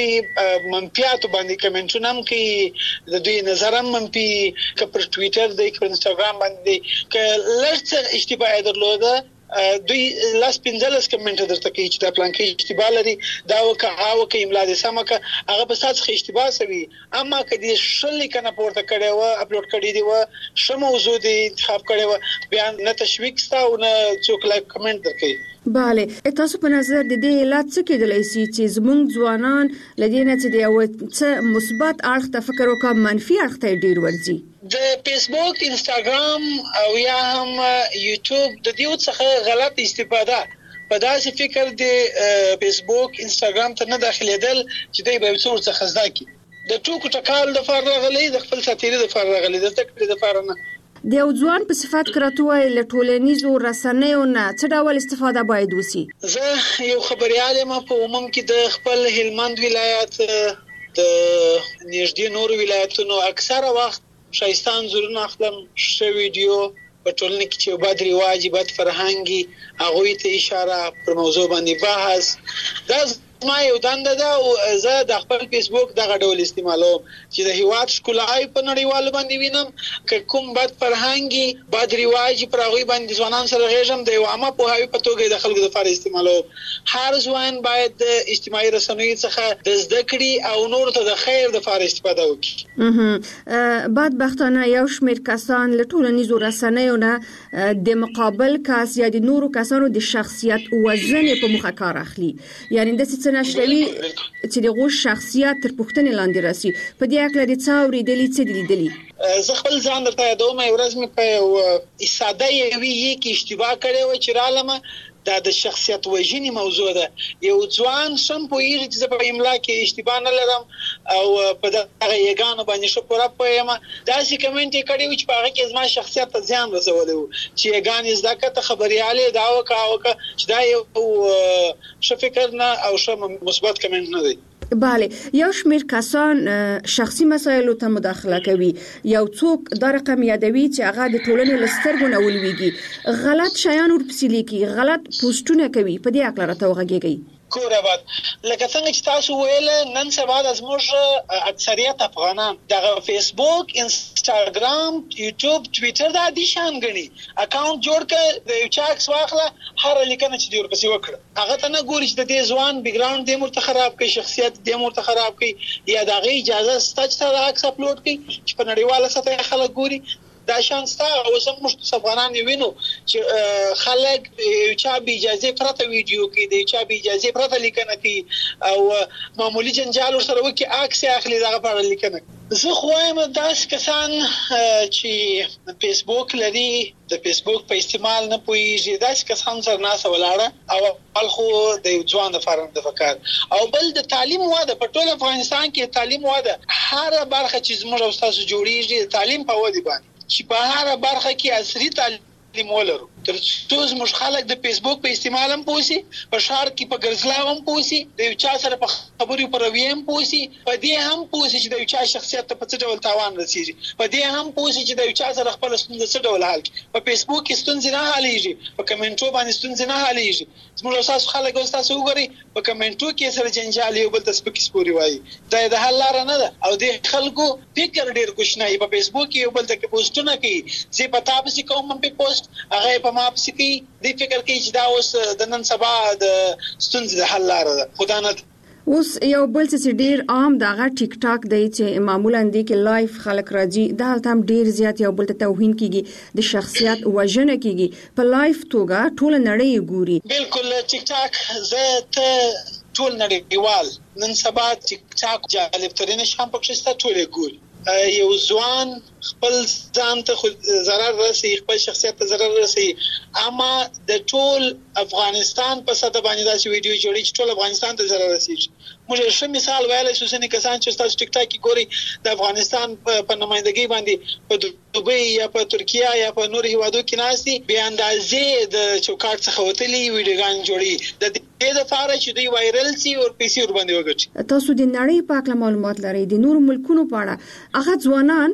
دوی منفیات باندې کمنټونه هم کوي د دوی نظر هم منفي ک پر ټوئیټر د ک انستګرام باندې ک لږ اشتباه درلوده دوی لاس پنځلس کمنټ درته کوي چې دا پلان کې اشتباه لري دا وکه او کې املا دې سمکه هغه په سات څخه اشتباه سوي اما کدي شل کنه پورته کړي و اپلوډ کړي دی و شمو موضوع دی انتخاب کړي و بیان نه تشویق ستا او نه څوک لایک کمنټ درکې
bale تاسو په نظر د دې علت څه کېدلی سي چې زموږ ځوانان لدې نه چې دی او څه مثبت اړخ ته فکر وکړي منفي اړخ ته ډیر ورځي
د فیسبوک انستګرام او یا هم یوټیوب د دې څخه غلط استفاده په داسې فکر د فیسبوک انستګرام ته نه داخليدل چې دوی به څور څخه ځکه د ټوکو ټکال د فرغلې د خپل ساتيري د فرغلې د تکړه د فرنه
د یو ځوان په صفات کراتوي له ټولنیزو رسنیو نه څه ډول استفاده باید وسی
زه یو خبريال ما په عموم کې د خپل هلمند ولایت د نږدې نور ولایتونو اکثره وخت شایستان زورونه اخلم ش ویډیو په ټولنه کې چې بد رواج بد فرهنګي هغه ته اشاره پر موضوع باندې بحث دا ما یو دنده ده او زه د خپل فیسبوک دغه ډول استعمالوم چې د هیواد ښکلای په نړیوالو باندې وینم که کوم بد فرهنګي بد رواج پر هغه باندې ځوانان سره غږم د یو عامه په هاوی په توګه د خلکو لپاره استعمالوم هر ځوان باید د اجتماعي رسنیو څخه د زده کړې او نور ته د خیر لپاره استفاده وکړي
بعد بختانه یو شمېر کسان له ټولنیزو رسنیو نه د مقابل کس یا د نورو کسانو د شخصیت وزن په مخه کار اخلي یعنی د نشلوي چې دغه شخصیت تر پوښتنې لاندې راسي په دې اړه د څاوري دلی څه لیدلی
زه خپل ځان درته یادوم یو ورځ مې په ساده یوي کې اشتباه کړې و چې رالمه دا د شخصیت وژنې موضوع ده یو ځوان سم پوهیږي چې په املا کې اشتباه نه لرم او په دغه یګانو باندې شو پوره پوهیم دا چې کمنټ کړي و چې په هغه کې زما شخصیت ته ځان رسولې و چې یګان زده کته خبرياله دا وکاوکه چې دا یو ش فکر نه او ش مثبت کمنټ نه دی
bale یو شمېر کسان شخصي مسایلو ته مداخله کوي یو څوک دا رقم یادوي چې هغه د ټولنې لسترګو نه ولويږي غلط شیان ورپسې لیکي غلط پوسټونه کوي په دې اړه راته وغږیږي
کوراباد لکه څنګه چې تاسو ویل نن سبا د زموږ اکثریت افغانان د فیسبوک انستګرام یوټیوب ټوئیټر د دې شان غني اکاونټ جوړ کړ د یو چاکس واخله هر لیکنه چې دی ورپسې وکړه هغه ته نه ګوري چې د دې ځوان بیک ګراوند د مرته خراب کوي شخصیت د مرته خراب کوي یا د غي اجازه ستاسو ته عکس اپلوډ کوي چې په نړیواله سطح خلک ګوري دا شان ستا او زموږ افغانان وینو چې خلک چا به اجازه پرته ویډیو کې د چا به اجازه پرته لیکنه کوي او معمولی جنجال سره وکي عکس اخلي دغه په لیکنه زه خو وایم داس کسان چې فیسبوک لري د فیسبوک په استعمال نه پوهیږي داس کسان سره ناسه ولاړه او خو د ځوان د فارم د فکر او بل د تعلیم واده په ټول افغانستان کې تعلیم واده هر برخه چې زموږ او تاسو جوړیږي تعلیم په ودی باندې چې په هر برخه کې عصري تعلیم ولرو تر څو زموږ خلک د فیسبوک په استعمال هم پوسی په شهر کې په ګرځلاو هم پوسی د یو چا سره په خبرو پر ویم پوسی په دې هم پوسی چې د یو چا شخصیت ته په څه ډول تاوان رسیږي په دې هم پوسی چې د یو چا سره خپل ستونزه څه ډول حل کړي په فیسبوک کې ستونزې نه حلېږي په کمنټو باندې ستونزې نه حلېږي زموږ تاسو خلک او تاسو وګورئ په کمنټو کې سره جنجال یو بل تاسو په کې سپوري وایي دا د حل لار نه ده او د خلکو فکر ډیر کوښنه په فیسبوک کې یو بل ته پوسټونه کوي چې په تاسو کوم په پوسټ هغه په ما پسې کوي د فکر کوي چې دا اوس د نن سبا د ستونزې د حل لار ده خدای نه
اوس یو بل څه ډیر عام دغه ټیک ټاک دی چې معمولا د کې لایف خلک راځي دا هم ډیر زیات یو بل ته توهین کیږي د شخصیت وژنه کیږي په لایف توګه ټول نړۍ ګوري
بالکل ټیک ټاک زه ته ټول نړیوال نن سبا ټیک ټاک جالب ترين شام پکښسته ټول ګوري یو ځوان خپل ځان ته ضرر رسي، خپل شخصیت ته ضرر رسي. اما د ټول افغانستان په سطح باندې داسې ویډیو جوړي چې ټول افغانستان ته ضرر رسي. موږ ښه مثال ویلای شو چې کسان چې تاسو ټیک ټاک کې ګوري د افغانستان په نمائندګۍ باندې په دوبۍ یا په ترکیه یا په نور هیوادو کې ناشتي به اندازې د چوکاټ څخه وتلي ویډیوګان جوړي د دې لپاره چې دوی وایرل شي او پیسې ور باندې وګټي.
تاسو د نړۍ په اړه معلومات لرئ د نور ملکونو په اړه هغه ځوانان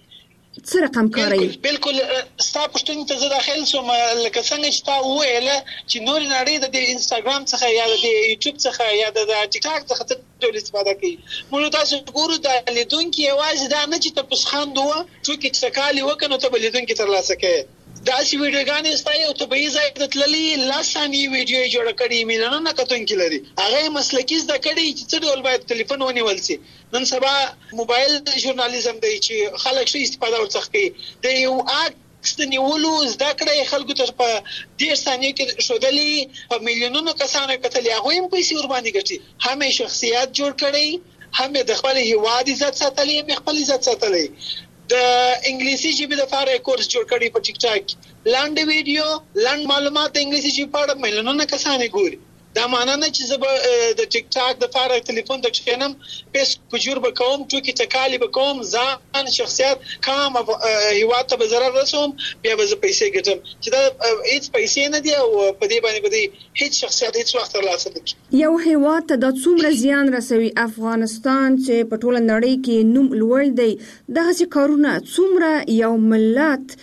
څه رقم کوي؟
بالکل ستا پښتون ته زه داخل شوم لکه څنګه چې تا وویل چې نور نړۍ د انستګرام څخه یا د یوټیوب څخه یا د ټیک ټاک څخه ټول استفاده کوي. موږ تاسو ګورو د لیدونکو یوازې دا نه چې تاسو خاندوه چې څکالي وکنو ته لیدونکو تر لاسه کوي. دا سی ویډیوګانې ستایي او ته به یې ځای د تللي لاسانی ویډیو جوړ کړي میلیونونه کتونکي لري. هغه مسلکي زده کړي چې څه ډول باید ټلیفون ونیول شي. نن سبا موبایل ژورنالیزم دی چې خلک شي استفاده ورڅخه کوي. د یو عکس د نیولو زده کړې خلکو ته په ډېر ثانیو کې ښودلي په میلیونونو کسانو کتلي هغوی هم پیسې ور باندې ګټي. هم یې شخصیت جوړ کړی، هم د خپل هیواد عزت ساتلی، هم خپل عزت ساتلی. د انګلیسي ژبې لپاره کورس جوړ کړی په ټیک ټاک. لاندې ویډیو لاند معلومات د انګلیسي ژبې په اړه میلیونونه کسان ګوري. دا معنی نه چې زه د ټیک ټاک د لپاره ټلیفون د چینم پیس کوجور بکوم ټوکی تکالی بکوم ځان شخصیت کام هیواد ته ضرر رسوم بیا به پیسې ګټم چې دا هیڅ پیسې نه دی او په دې باندې به هیڅ شخصیت هیڅ وخت ترلاسه نه کوي.
یو هیواد ته د څومره زیان رسوي افغانستان چې په ټوله نړۍ کې نوم لوړ دی دغه کارونه څومره یو ملت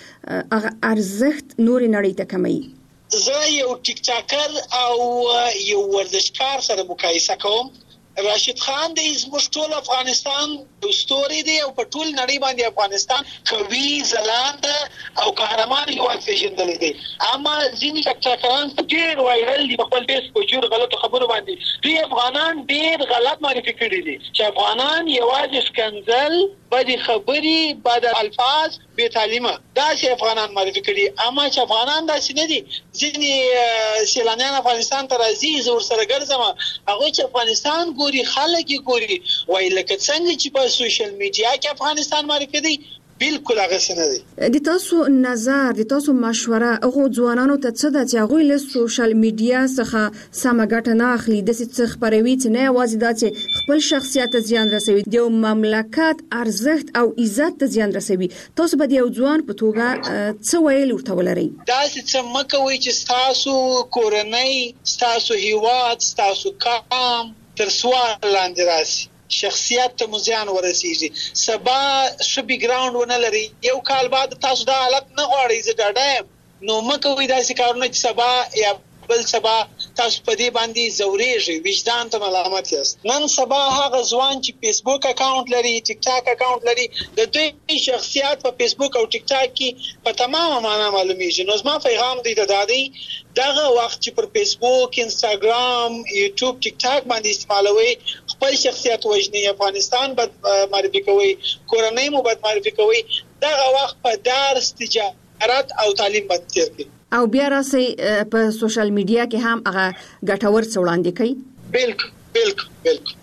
ارزښت نور نړۍ ته کموي؟
زه یو ټیک ټاکر او یو ورزشکار سره مقایسه کوم. راشد خان دی زموږ ټول افغانستان د ستوري دی او په ټول نړۍ باندې افغانستان قوي ځلانده او قهرمان هیواد پیژندل دی. اما ځینې ټیک ټاکران ډېر وایرل دي په خپل فیس په جوړ غلطو خبرو باندې. دوی افغانان ډېر غلط معرفي کړي دي چې افغانان یوازې سکنځل، بدې خبرې، بد الفاظ، بې تعلیمه داسې افغانان معرفي کړي. اما چې افغانان داسې نه دي. ځینې سیلانیان افغانستان ته راځي، زه ورسره ګرځم، هغوی چې افغانستان ګوري خلک یې ګوري وایي لکه څنګه چې په سوشل میډیا کې افغانستان معرفي دی بالکل هغه څه نه دی.
د تاسو نظر د تاسو مشوره هغه ځوانانو ته څه ده چې هغوی له سوشل میډیا څخه سمه ګټه نه اخلي داسې څه خپروي چې نه یوازې دا چې خپل شخصیت ته زیان رسوي د یو مملکت ارزښت او عزت ته زیان رسوي. تاسو به د یو ځوان په توګه څه ویل ورته ولرئ؟
داسې څه مه کوئ چې ستاسو کورنۍ، ستاسو هیواد، ستاسو قام تر سوال لاندې راشي. شخصیت ته مزیان ورسیږي. سبا ښه بیک ګراوند ونه لري، یو کال بعد تاسو دا حالت نه غواړئ، زه ډاډه یم. نو مه کوئ داسې کارونه چې سبا یا بل سبا تاسو په دې باندې زورېږئ، وجدان ته ملامت یاست. نن سبا هغه ځوان چې فیسبوک اکاونټ لري، ټیک ټاک اکاونټ لري، د دوی شخصیت په فیسبوک او ټیک ټاک کې په تمامه معنا معلومیږي. نو زما پیغام دی ته دا دی دغه وخت چې پر فیسبوک، انستګرام، یوټیوب، ټیک ټاک باندې استعمالوي خپل شخصیت وژني، افغانستان بد معرفي کوي، کورنۍ مو بد معرفي کوي، دغه وخت په درس، تجارت او تعلیم باندې تیر کړئ.
او بیا راسي په سوشل میډیا کې هم هغه ګټور څه وړاندې کوي.
بالکل بالکل بالکل.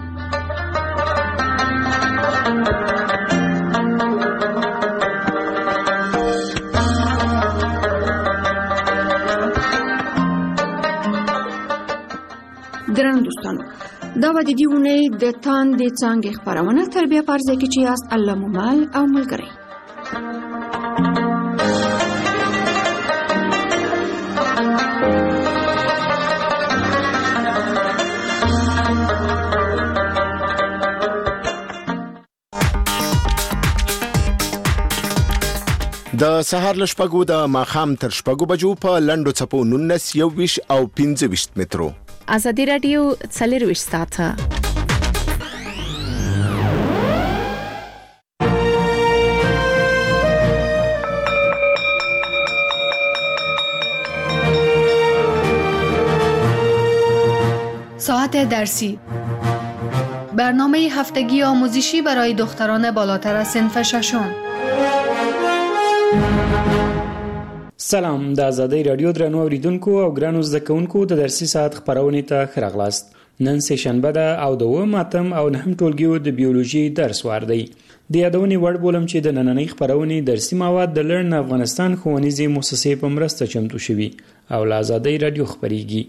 درنو دوستانو دا و د دې اونۍ د تاندې څانګې خپرونه تر بیا په ځای کې چې یاست الله مو مل او ملګری.
د سهار له شپږو د ماښام تر شپږو بجو په لنډو څپو نولس، یوویشت او پنځه ویشت مترو.
ازادي رادیو څلرویشت ساعته
ساعت درسی، برنامه هفتگی آموزشی برای دختران بالاتر از صنف ششم.
سلام، د آزادۍ رادیو درنو اوریدونکو او ګرانو زده کوونکو د درسي ساعت خبرونه ته ښه راغلاست. نن سه شنبه ده او د اووم اتم او نهم ټولګیو د بیولوژي درس وار دی. د یادونې وړ بولم چې د نننۍ خپرونې درسي مواد د لرن افغانستان ښوونیزې مؤسسې په مرسته چمتو شوي او له آزادۍ راډیو خپریږي.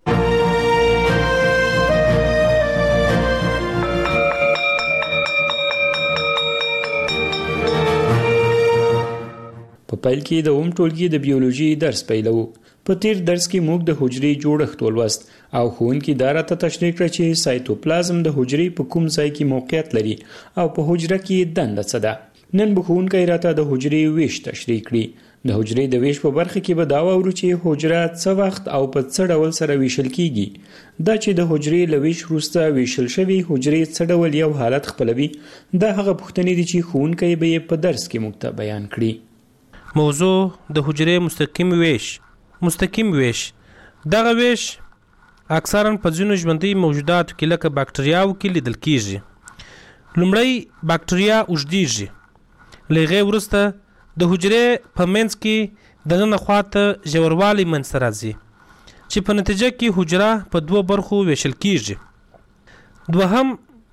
په پیل کې د اوم ټولګي د بیولوژي درس پیلو. په تیر درس کې موږ د حجرې جوړښت ولوست او ښوونکي دا راته تشریح کړه چې سایتوپلازم د حجرې په کوم ځای کې موقعیت لري او په حجره کې دنده څه ده. نن به ښوونکی راته د حجرې ویش تشریح کړي. د حجرې د ویش په برخه کې به دا واورو چې حجره څه وخت او په څه ډول سره ویشل کیږي. دا چې د حجرې له ویش وروسته ویشل شوي حجرې څه ډول یو حالت خپلوي، دا هغه پوښتنې دي چې ښوونکی به یې په درس کې موږ ته بیان کړي.
موضوع د حجرې مستقیم ویش. مستقیم ویش دغه ویش اکثرا په ځینو ژوندي موجوداتو کې لکه باکتریاو کې لیدل کیږي. لومړی باکتریا اوږدیږي، له هغې وروسته د حجرې په منځ کې دننه خواته ژوروالی منځته راځي چې په نتیجه کې حجره په دوه برخو ویشل کیږي. دوهم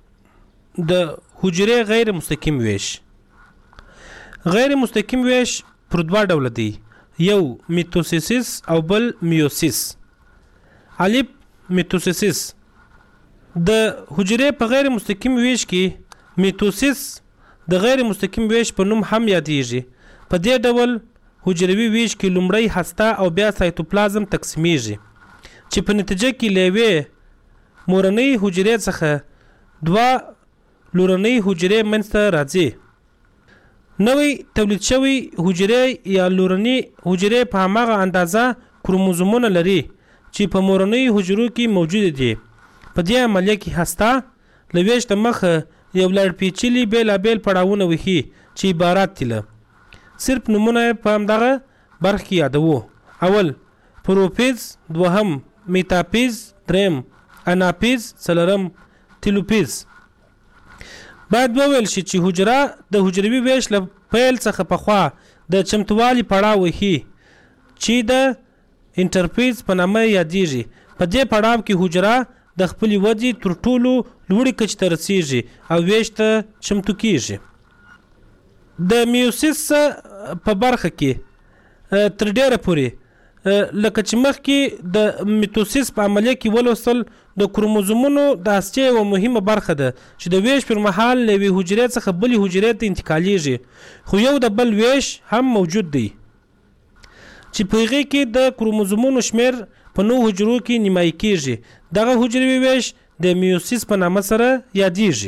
د حجرې غیر مستقیم ویش. غیر مستقیم ویش پر دوه ډوله دی، یو میتوسیس او بل میوسیس. الف میتوسیس د حجرې په غیر مستقیم ویش کې میتوسیس د غیر مستقیم ویش په نوم هم یادیږي. په دې ډول حجروي ویش کې لومړی هسته او بیا سایتوپلازم تقسیمیږي چې په نتیجه کې له یوې مورنۍ حجرې څخه دوه لورنۍ حجرې منځته راځي. نوې تولید شوی حجرې یا لورنۍ حجرې په هماغه اندازه کروموزومونه لري چې په مورنۍ حجرو کې موجود دي. په دې عملیه کې هسته له ویش د مخه یو لړ پیچلي بېلابېل پړاوونه وهي چې عبارت دي له صرف نمونه په همدغه برخه کې یادوو. اول پروفیز، دوهم میتاپیز، دریم اناپیز، څلورم تیلوپیز. باید وویل شي چې حجره د حجروي ویش له پیل څخه پخوا د چمتووالي پړاو وهي چې د انټرفیز په نامه یادیږي. په دې پړاو کې حجره د خپلې ودې تر ټولو لوړې کچې ته رسیږي او ویش ته چمتو کیږي. د میوسیس په برخه کې تر ډیره پورې لکه چې مخکې د میتوسیس په عملیه کې ولوستل د کروموزومونو د هستې یوه مهمه برخه ده چې د ویش پر مهال له یوې حجرې څخه بلې حجرې ته انتقالیږي، خو یو د بل ویش هم موجود دی چې په هغې کې د کروموزومونو شمیر په نو حجرو کې نیمایي کیږي. دغه حجروي ویش د میوسیس په نامه سره یادیږي.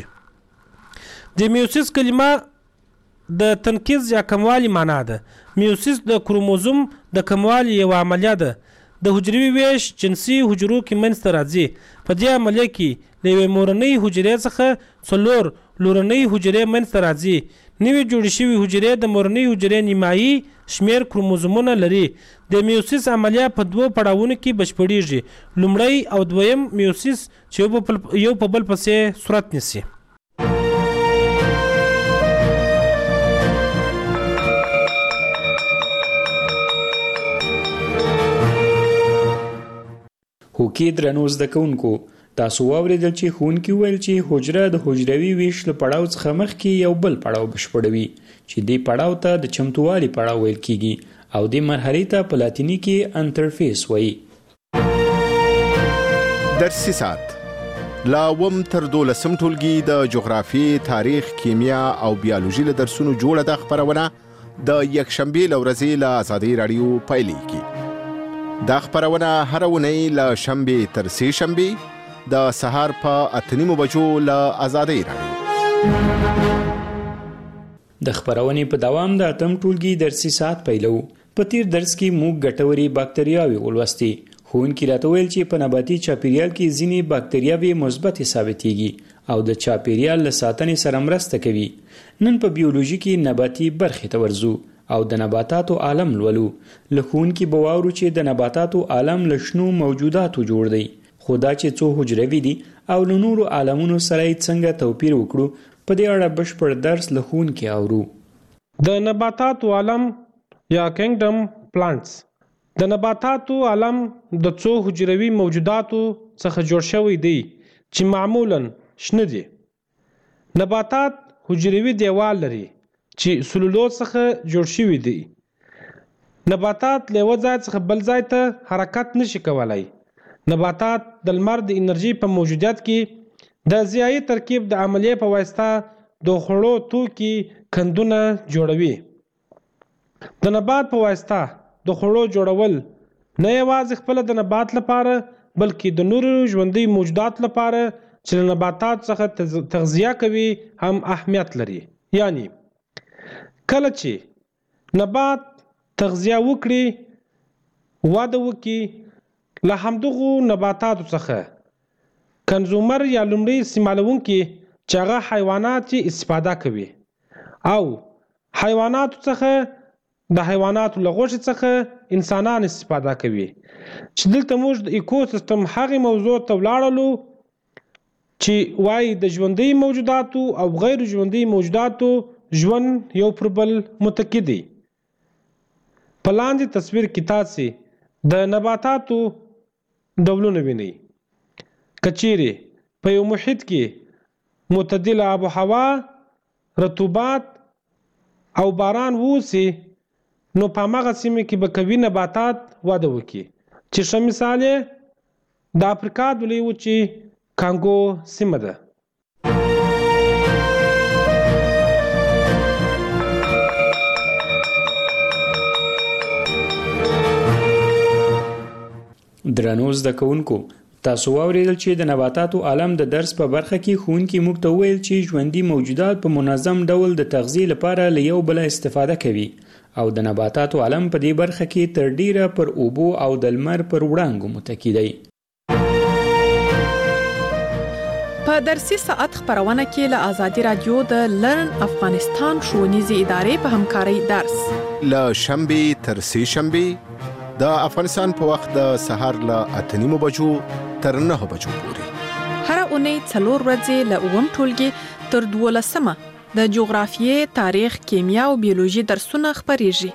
د میوسیس کلمه د تنقیز یا کموالی معنا ده. میوسیس د کروموزوم د کموالی یو عملیه ده. د حجروي ویش جنسي حجرو کې منځته راځي. په دې عملیه کې له یوې مورنۍ حجرې څخه څلور لورنۍ حجرې منځته راځي. نوې جوړې شوې حجرې د مورنۍ حجرې نیمایي شمیر کروموزومونه لري. د میوسیس عملیه په دوه پړاوونو کې بشپړیږي، لومړی او دویم میوسیس چې یو په بل پسې صورت نیسي.
هوکې درنو زده کوونکو، تاسو واورېدل چې ښوونکي وویل چې حجره د حجروي ویش له پړاو څخه مخکې یو بل پړاو بشپړوي چې دې پړاو ته د چمتووالي پړاو ویل کیږي او دې مرحلې ته په لاتیني کې انټرفیس وایي.
درسي ساعت لا اووم تر دولسم ټولګي د جغرافیې، تاریخ، کیمیا او بیولوژي له درسونو جوړه ده خپرونه د یکشنبې له ورځې له آزادۍ راډیو پیلېږي. دا خپرونه هره اونۍ له شنبې تر سې شنبې د سهار په اته نیمو بجو له آزادۍ راډیو.
د خپرونې په دوام د اتم ټولګي درسي ساعت پیلو. په تیر درس کې موږ ګټورې باکتریاوې ولوستې. ښوونکي راته ویل چې په نباتي چاپیریال کې ځینې باکتریاوې مثبتې ثابتېږي او د چاپیریال له ساتنې سره مرسته کوي. نن په بیولوژي کې نباتي برخې ته ورځو او د نباتاتو عالم لولو. له ښوونکي به واورو چې د نباتاتو عالم له شنو موجوداتو جوړ دی، خو دا چې څو حجروي دي او له نورو عالمونو سره یې څنګه توپیر وکړو، په دې اړه بشپړ درس له ښوونکي اورو.
د نباتاتو عالم یا کینګډم پلانټس. د نباتاتو عالم د څو حجروي موجوداتو څخه جوړ شوی دی چې معمولاً شنه دي. نباتات حجروي دیوال لري چې سلولوز څخه جوړ شوي دي. نباتات له یو ځای څخه بل ځای ته حرکت نشي کولای. نباتات د لمر د انرژي په موجودیت کې د ضیایي ترکیب د عملیې په واسطه د خوړو توکي کندونه جوړوي. د نبات په واسطه د خوړو جوړول نه یوازې خپل د نبات لپاره بلکې د نورو ژوندي موجودات لپاره چې له نباتات څخه تغذیه کوي هم اهمیت لري. یعنی کله چې نبات تغذیه وکړي واده وکړي له همدغو نباتاتو څخه کنزومر یا لومړی استعمالونکي چې هغه حیوانات استفاده کوي او حیواناتو څخه د حیواناتو له غوښې څخه انسانان استفاده کوي. چې دلته موږ د ایکوسیستم هغې موضوع ته ولاړلو چې وایي د ژوندي موجوداتو او غیر ژوندي موجوداتو ژوند یو پر بل متکی دی. په لاندې تصویر کې تاسې د نباتاتو ډولونه وینئ. که چیرې په یو محیط کې معتدل آب و هوا، رطوبت او باران ووسي نو په هماغه سیمه کې به قوي نباتات وده وکړي چې ښه مثال یې د افریقا د لویې وچې کانګو سیمه ده.
درنو زده کوونکو، تاسو واوریدل چې د نباتاتو عالم د درس په برخه کې ښوونکي موږ ته وویل چې ژوندي موجودات په منظم ډول د تغذیې لپاره له یو بله استفاده کوي او د نباتاتو عالم په دې برخه کې تر ډیره پر اوبو او د لمر پر وړانګو متکی دی.
په درسي ساعت خبرونه کې له آزادي رادیو د لرن افغانستان ښوونیزې ادارې په همکارۍ درس
له شنبې تر سې شنبې د افغانستان په وخت د سهار له اته نیمو بجو تر نهه بجو پورې
هر اونۍ څلور ورځې له اووم ټولګي تر دولسمه د جغرافیې، تاریخ، کیمیا او بیولوژي درسونه خپریږي.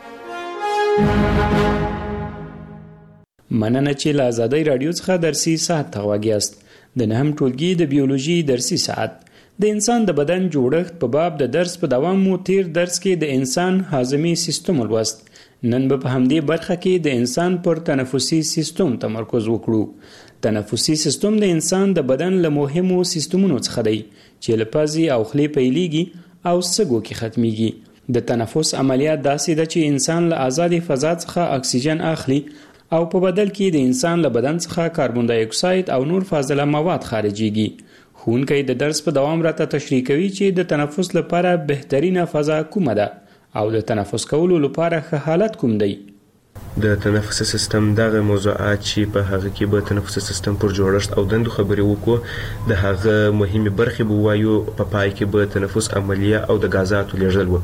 مننه چې له آزادۍ رادیو څخه درسي ساعت ته غوږیاست. د نهم ټولګي د بیولوژي درسي ساعت د انسان د بدن جوړښت په باب د درس په دوام مو تیر درس کې د انسان هاضمي سیستم ولوست. نن به په همدې برخه کې د انسان پر تنفسي سیستم تمرکز وکړو. تنفسي سیستم د انسان د بدن له مهمو سیستمونو څخه دی چې له پزې او خولې پیلېږي او سږو کې ختمیږي. د تنفس عملیات داسې ده چې انسان له آزادې فضا څخه اکسیجن اخلي او په بدل کې د انسان له بدن څخه کاربن دای اکساید او نور فاضله مواد خارجيږي. ښوونکی د درس په دوام راته تشریح کوي چې د تنفس لپاره بهترینه فضا کومه ده او د تنفس کولو لپاره ښه حالت کوم دی.
د تنفسي سیستم دغه موضوعات چې په هغه کې به تنفسي سیستم پر جوړښت او دندو خبرې وکړو، د هغه مهمې برخې به وایو، په پای کې به تنفس عملیه او د غازاتو لیږدول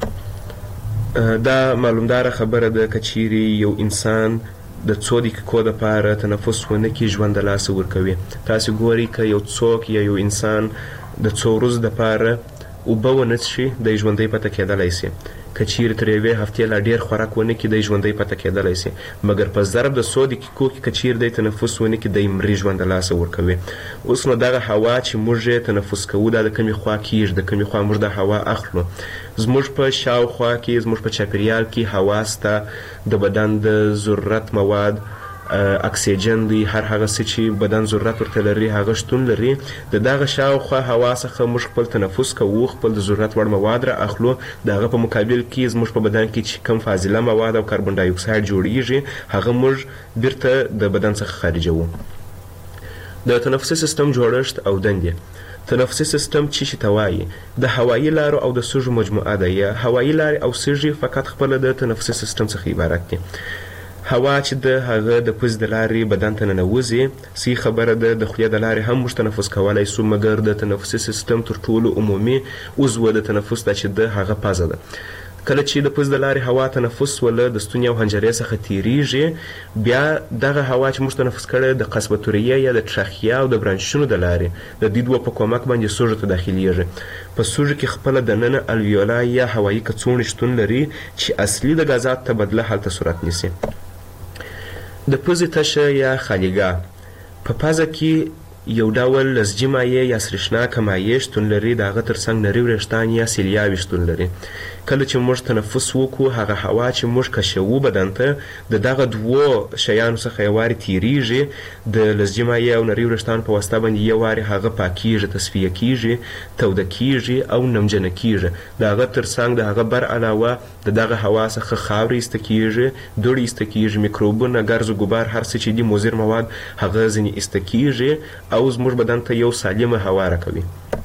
وپیژنو. دا معلومداره خبره ده که چیرې یو انسان د څو دقیقو دپاره تنفس ونه کړي ژوند د لاسه ورکوي. تاسې ګورئ که یو څوک یا یو انسان د څو ورځو دپاره اوبه ونه څښي دی ژوندی پته کېدلی سي. که چیرې تر یوې هفتې لا ډېر خوراک ونه کړي دی ژوندی پته کېدلی سي، مګر په ضرب د څو دقیقو کې که چیرې دی تنفس ونه کړي دی مري ژوند د لاسه ورکوي. اوس نو دغه هوا چې موږ یې تنفس کوو دا د کومې خوا کېږي، د کومې خوا موږ د هوا اخلو. زموږ په شاوخوا کې، زموږ په چاپېریال کې هوا سته، د بدن د ضرورت مواد، اکسیجن دی، هر هغه څه چې بدن ضرورت ورته لري هغه شتون لري. د دغه شاوخوا هوا څخه موږ خپل تنفس کوو، خپل د ضرورت وړ مواد را اخلو. د هغه په مقابل کې زموږ په بدن کې چې کم فاضله مواد او کاربن ډای اکساید جوړیږي هغه موږ بیرته د بدن څخه خارجوو. د تنفسي سیستم جوړښت او دندې. تنفسي سیستم چې شي ته وایي د هوایي لارو او د سږو مجموعه ده. یا هوایي لارې او سږي فقط خپله د تنفسي سیستم څخه عبارت دي. هوا چې د هغه د پوز د لارې بدن ته ننوځي، صحیح خبره ده د خولې د لارې هم موږ تنفس کولی سو، مګر د تنفسي سیستم تر ټولو عمومي عضو د تنفس ده چې د هغه پزه ده. کله چې د پوز د لارې هوا تنفس وله د ستوني او حنجرې څخه تیریږي، بیا دغه هوا چې موږ تنفس کړی د قصبة طریه یا د ټرخیه او د برانشونو د لارې د دې دوه په کومک باندې سږو ته داخلیږي. په سږو کې خپله دننه الویولا یا هوایي کڅوړې شتون لري چې اصلي د غازاتو تبدله هلته صورت نیسي. د پوزې تشه یا خالیګاه په پزه کې یو ډول لزجي مایع یا سریښناکه مایع شتون لري، د هغه ترڅنګ نري وریښتان یا سیلیاوې شتون لري. کله چې موږ تنفس وکړو هغه هوا چې موږ کشوو بدن ته د دغه دوو شیانو څخه یو وارې تیریږي، د لزجي مایع او نري وریښتانو په واسطه باندې یو وارې هغه پاکیږي، تصفیه کیږي، توده کیږي او نمجنه کیږي. د هغه ترڅنګ د هغه بر علاوه د دغه هوا څخه خاورې ایسته کیږي، دوړې ایسته کیږي، میکروبونه، ګرز و ګبار، هر څه چې دي مضر مواد هغه ځینې ایسته کیږي او زموږ بدن ته یو سالمه هوا راکوي.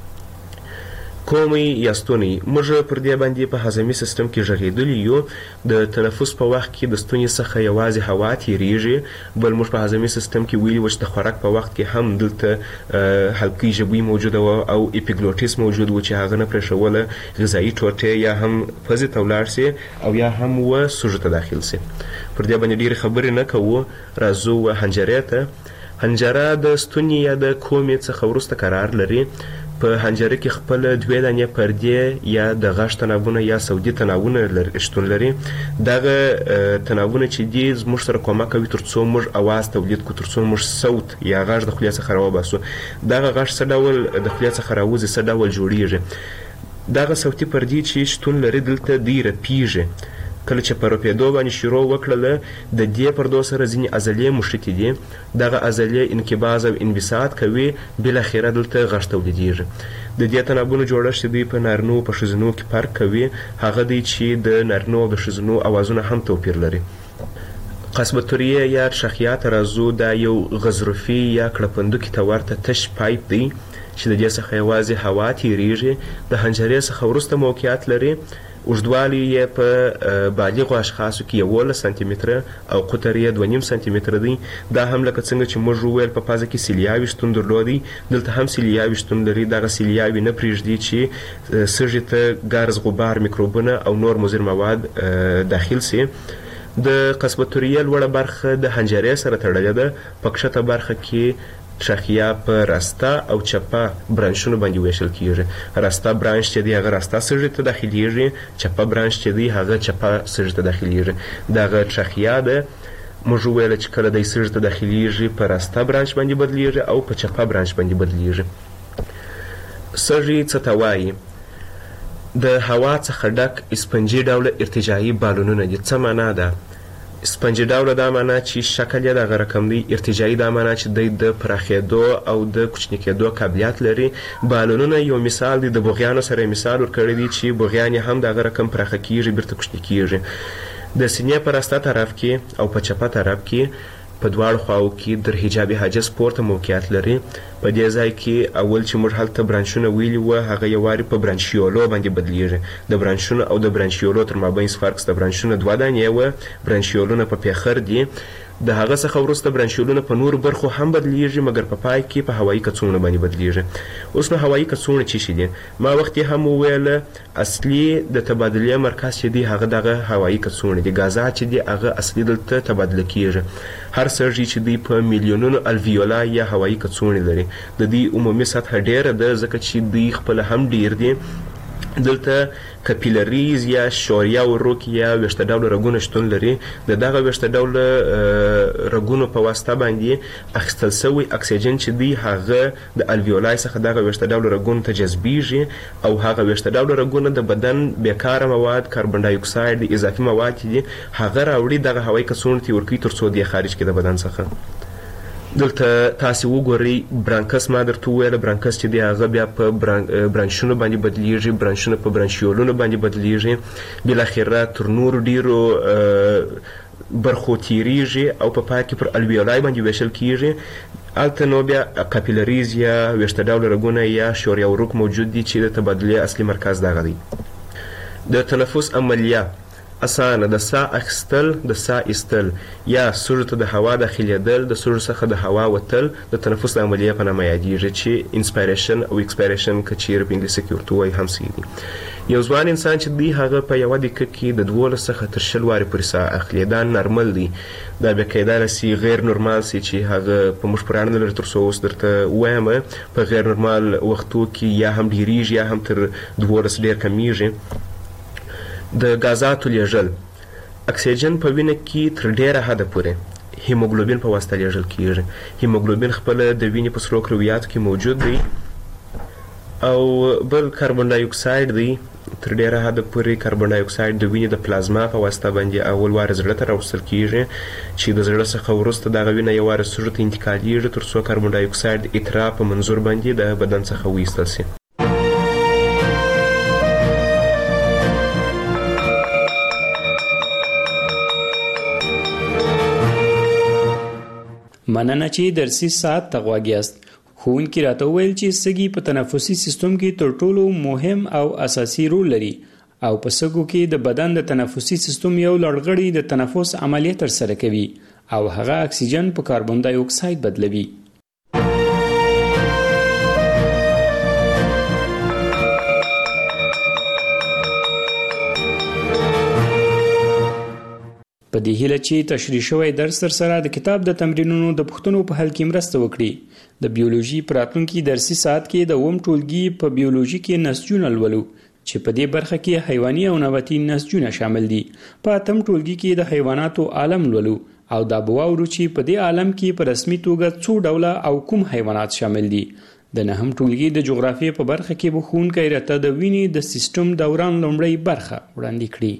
کومې یا ستونی موږ پر دې باندې په هضمي سیستم کې غږېدلي یو. د تنفس په وخت کې د ستوني څخه یوازې هوا تیریږي، بل موږ په هضمي سیستم کې ویلي وو چې د خوراک په وخت کې هم دلته حلقې ژبوي موجوده وه او اپیګلوټیس موجود و چې هغه نه پرېښوله غذایي ټوټې یا هم پزې ته ولاړ سي او یا هم و سږو ته داخل سي. پر دې باندې ډېرې خبرې نه کوو، راځو حنجرې ته. حنجره د ستوني یا د کومې څخه وروسته قرار لري. په حنجره کې خپل دوې دانې پردې یا د غږ تنابونه یا صوتي تنابونه شتون لري. دغه تنابونه چې دي زموږ سره کومک کوي تر څو موږ اواز تولید کړو، تر څو موږ صوت یا غږ د خولې څخه راوباسو. دغه غږ څه ډول د خولې څخه راوځي، څه ډول جوړیږي. دغه صوتي پردې چې شتون لري دلته دی رپیږي. کله چې په رپېدو باندې شروع وکړله د دې پردو سره ځینې عضلې مښتې دي، دغه عضلې انقباض او انبساط کوي، بالاخره دلته غږ تولیدیږي. د دې تنابونو جوړښت چې دوی په نارینو په ښځینو کې فرق کوي هغه دی چې د نارینو او د ښځینو اوازونه هم توپیر لري. قصبتوریه یا شخیات راځو دا یو غضروفي یا کړپندوکي ته ورته تش پایپ دی چې د دې څخه یوازې هوا تیریږي. د حنجرې څخه وروسته موقعیت لري. اوږدوالی یې په بالغو اشخاصو کې یولس سانتي متره او قطر یې دوه نیم سانتي متره دی. دا هم لکه څنګه چې موږ وویل په پازه کې سیلیاوې شتون درلودی، دلته هم سیلیاوې شتون لري. دغه سیلیاوې نه پرېږدي چې سږي ته ګرز، غبار، میکروبونه او نور مضر مواد داخل سي. د قصبتوریه لوړه برخه د حنجرې سره تړلې ده. په کښته برخه کې شاخیه په راسته او چپه برانشونو باندې ویشل کیږي. راسته برانش چې دی هغه راسته سږي ته داخليږي، چپه برانش چې دی هغه چپه سږي ته داخليږي. دغه شاخیه ده موږ ویل چې کله د سږي ته داخليږي په راسته برانش باندې بدلیږي او په چپه برانش باندې بدلیږي. سږي څه ته وایي؟ د هوا څخه ډک اسپنجي ډوله ارتجاعي بالونونه دي. څه معنا ده؟ سپنجي ډوله دا معنا چې شکل یې دغه رقم دی، ارتجاعي دا معنا چې دی د پراخېدو او د کوچني کېدو قابلیت لري. بالونونه یو مثال دی، د بوغیانو سره مثال ورکړی دی چې بوغیان یې هم دغه رقم پراخه کیږي، بیرته کوچني کیږي. د سینې په راسته طرف کې او په چپه طرف کې په دواړو خواو کې در حجاب حاجز پورته موقعیت لري. په دې ځای کې اول چې موږ هلته برانشونه ویلي وو هغه یو وارې په برانشیولو باندې بدلیږي. د برانشونو او د برانشیولو تر مابین فرق شته. برانشونه دوه دانې وه، برانشیولونه په پیخر دي. د هغه څخه وروسته برانشیولونه په نورو برخو هم بدلیږي، مګر په پای کې په هوایي کڅوړو باندې بدلیږي. اوس نو هوایي کڅوړې څه شي دي؟ ما وخت هم وویله اصلي د تبادلې مرکز چې دی هغه دغه هوایي کڅوړې دي. غازات چې دی هغه اصلي دلته تبادله کیږي. هر سږي چې دی په میلیونونو الویولا یا هوایي کڅوړې لري. د دې عمومي سطحه ډیره ده ځکه چې دوی خپل هم ډیر دي. دلته کپیلریز یا شوریا وروک یا ویښته ډوله رګونه شتون لري. د دغه ویښته ډوله رګونو په واسطه باندې اخیستل سوی اکسیجن چې دی هغه د الویولای څخه دغه ویښته ډوله رګونو ته جذبیږي او هغه ویښته ډوله رګونه د بدن بیکاره مواد، کاربن ډای اکساید، اضافي مواد دي هغه راوړي دغه هوایي کڅوړو ته ورکوي تر څو دی خارج کړي د بدن څخه. دلته تاسو وګورئ برانکس ما درته وویله. برانکس چې دی هغه بیا په برانشونو باندې بدلیږي، برانشونه په برانشیولونو باندې بدلیږي، بالاخره تر نورو ډیرو برخو تیریږي او په پای کې پر الویولای باندې ویشل کیږي. هلته نو بیا کاپیلریز یا ویښته ډوله رګونه یا شوریا وروک موجود دي چې د تبادلې اصلي مرکز دغه دی. د تنفس عملیه اسانه د ساه اخیستل، د ساه ایستل یا سږو ته د هوا داخلېدل، د سږو څخه د هوا وتل د تنفس د عملیې په نامه یادیږي چې انسپایریشن او اکسپایریشن که چیرې په انګلیسي کې ورته وایي هم سوي دي. یو ځوان انسان چې دی هغه په یوه دقیقه کې د دولس څخه تر شل وارې پورې ساه اخلي. دا نارمل دی. دا بیا کیدای سي غیر نورمال سي چې هغه په موږ پورې اړه نه لري تر څو اوس درته ووایم. په غیر نورمال وختو کې یا هم ډیریږي یا هم تر دولس ډېر کمیږي. د غازاتو لیږل اکسیجن په وینه کې تر ډیره حده پورې هیموګلوبین په واسطه لیږل کیږي. هیموګلوبین خپل د وینې په سرو کرویاتو کې موجود دی او بل کاربن ډای اکساید دی. تر ډیره حده پورې کاربن ډای اکساید د وینې د پلازما په واسطه باندې اول وار زړه ته راوستل کیږي چې د زړه څخه وروسته دغه وینه یو وار سږو ته انتقالیږي تر څو کاربن ډای اکساید اترا په منظور باندې د بدن څخه وایستل شي.
مننه چې درسي ساعت ته غوږ یاست. ښوونکي راته وویل چې سږي په تنفسي سیستم کې تر ټولو مهم او اساسي رول لري او په سږو کې د بدن د تنفسي سیستم یو لړغړی د تنفس عملیه ترسره کوي او هغه اکسیجن په کاربن ډای اکساید بدلوي. په دې هیله چې تشریح شوی درس تر سره د کتاب د تمرینونو د پوښتنو په حل کې مرسته وکړي. د بیولوژي په راتلونکي درسي ساعت کې د اووم ټولګي په بیولوژي کې نسجونه لولو چې په دې برخه کې حیواني او نباتي نسجونه شامل دي. په اتم ټولګي کې د حیواناتو عالم لولو او دا به واورو چې په دې عالم کې په رسمي توګه څو ډوله او کوم حیوانات شامل دي. د نهم ټولګي د جغرافیې په برخه کې به ښوونکی راته د وینې د سیستم دوران لومړۍ برخه وړاندې کړي.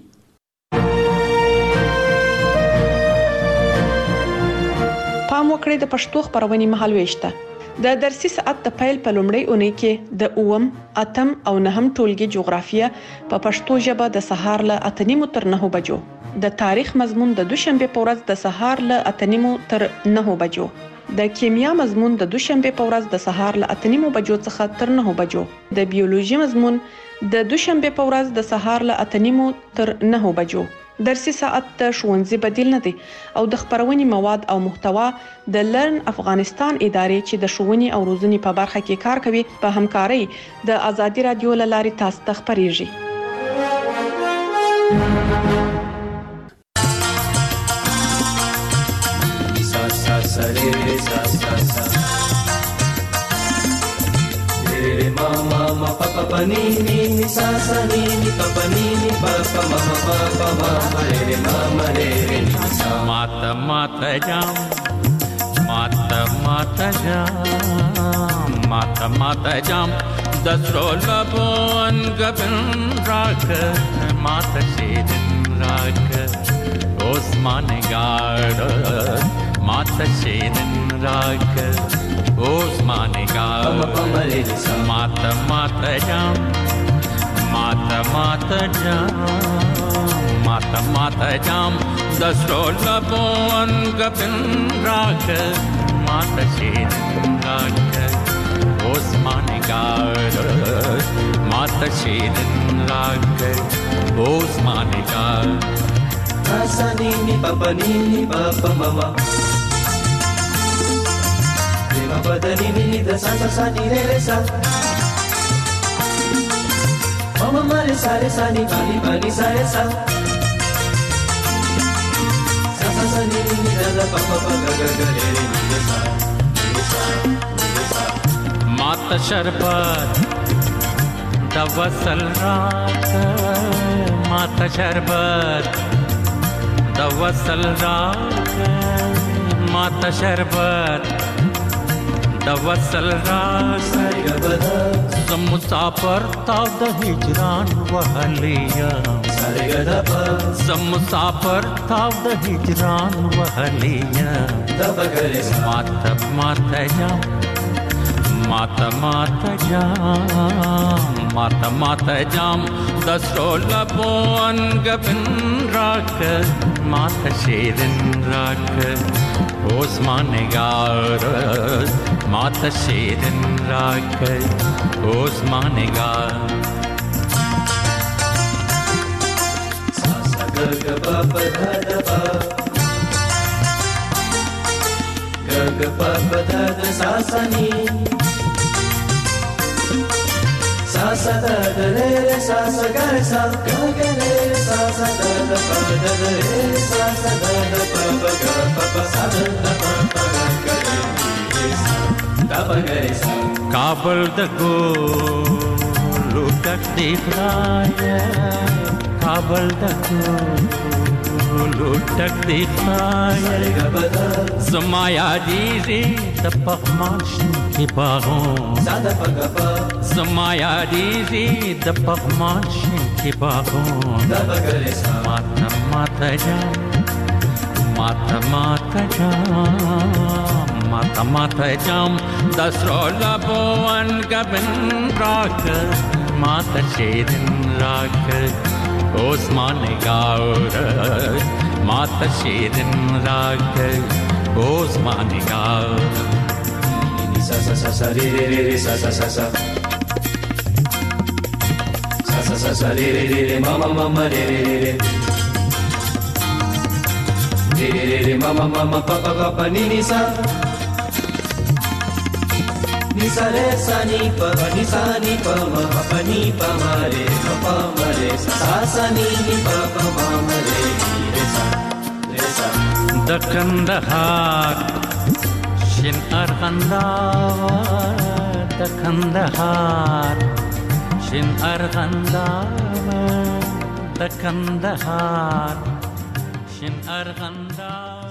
پام وکړئ د پښتو خبرونې مهالويش ته. د درسي ساعت د پیل په لومړۍ اونۍ کې د اووم، اتم او نهم ټولګي جغرافیه په پښتو ژبه د سهار له اته نیمو تر نهو بجو، د تاریخ مضمون د دوشنبه په ورځ د سهار له اته نیمو تر نهو بجو، د کیمیا مضمون د دوشنبه په ورځ د سهار له اته نیمو بجو څخه تر نهو بجو، د بیولوژي مضمون د دوشنبه په ورځ د سهار له اته نیمو تر نهو بجو. درسي ساعت د ښوونځي بدیل نه دی او د خبرونې مواد او محتوا د لرن افغانستان ادارې چې د ښوونې او روزنې په برخه کې کار کوي په همکارۍ د ازادي رادیو له لارې تاسو ته خبرېږي.
Mama, mama, papa, papa, ni, ni, ni, sa, sa, ni, ni, papa, ni, ni, papa, mama, papa, mama, re, re, mama, re, re, ni, sa.
Mata, mata, jam, mata, mata, jam, mata, mata, jam, dasro labon gabin rak, mata shedin rak, Osman gard, mata shedin rak. Osman gard, mata mata jam, mata mata jam, mata mata jam, dasro labon gabin rak, mata shedin rak. Osman gard, mata shedin rak. Osman gard.
Asa ni ni papa ni ni papa mama. Papa da ni ni da sa sa sa ni re re sa. Mama ma re sa re sa ni pa ni pa ni sa re sa. Sa sa sa ni ni da da pa pa pa ga ga ga re re ni re sa. Re sa re sa.
Mata sharbat da wasal raat, mata sharbat da wasal raat, mata sharbat da wasal raat. Zam musafir ta da hijran wahliya, zam musafir ta da hijran wahliya. Mata mata jam, mata mata jam, mata mata jam, dasro labon gabin rak, mata shedin rak. Osman gard, mata shedin rak. Osman gard.
Sa sa ga ga pa pa da da pa, ga ga pa pa da da sa sa ni. Sa sa da da re re sa sa ga re sa, ga ga re re sa sa da da pa da da re re sa sa da da pa pa ga pa pa sa da da pa pa ga ga re re sa da pa ga re sa.
Kabul da golu tak dikhaya, Kabul da golu ټولو ټک دی خای زما یادیږي د پغمان شنکې باغون زما یادیږي د پغمان شنکې باغون ماته ماته جام ماته ماته جام ماته ماته جام د سرو لبو انګبن راکړه ماته شیرین راکړه Osman Gaur Mata Shirin Rag Osman Gaur Sa sa sa sa re re re re sa sa sa sa Sa sa sa sa re re re re mama mama re re re re Re re re re mama mama papa papa ni ni sa Ni sa re sa ni pa ni sa ni pa ma pa ni pa ma re ma pa ma re sa sa ni ni pa pa ma ma re re sa re sa da Kandahar shin Arghandawar da Kandahar shin Arghandawar da Kandahar shin Arghandawar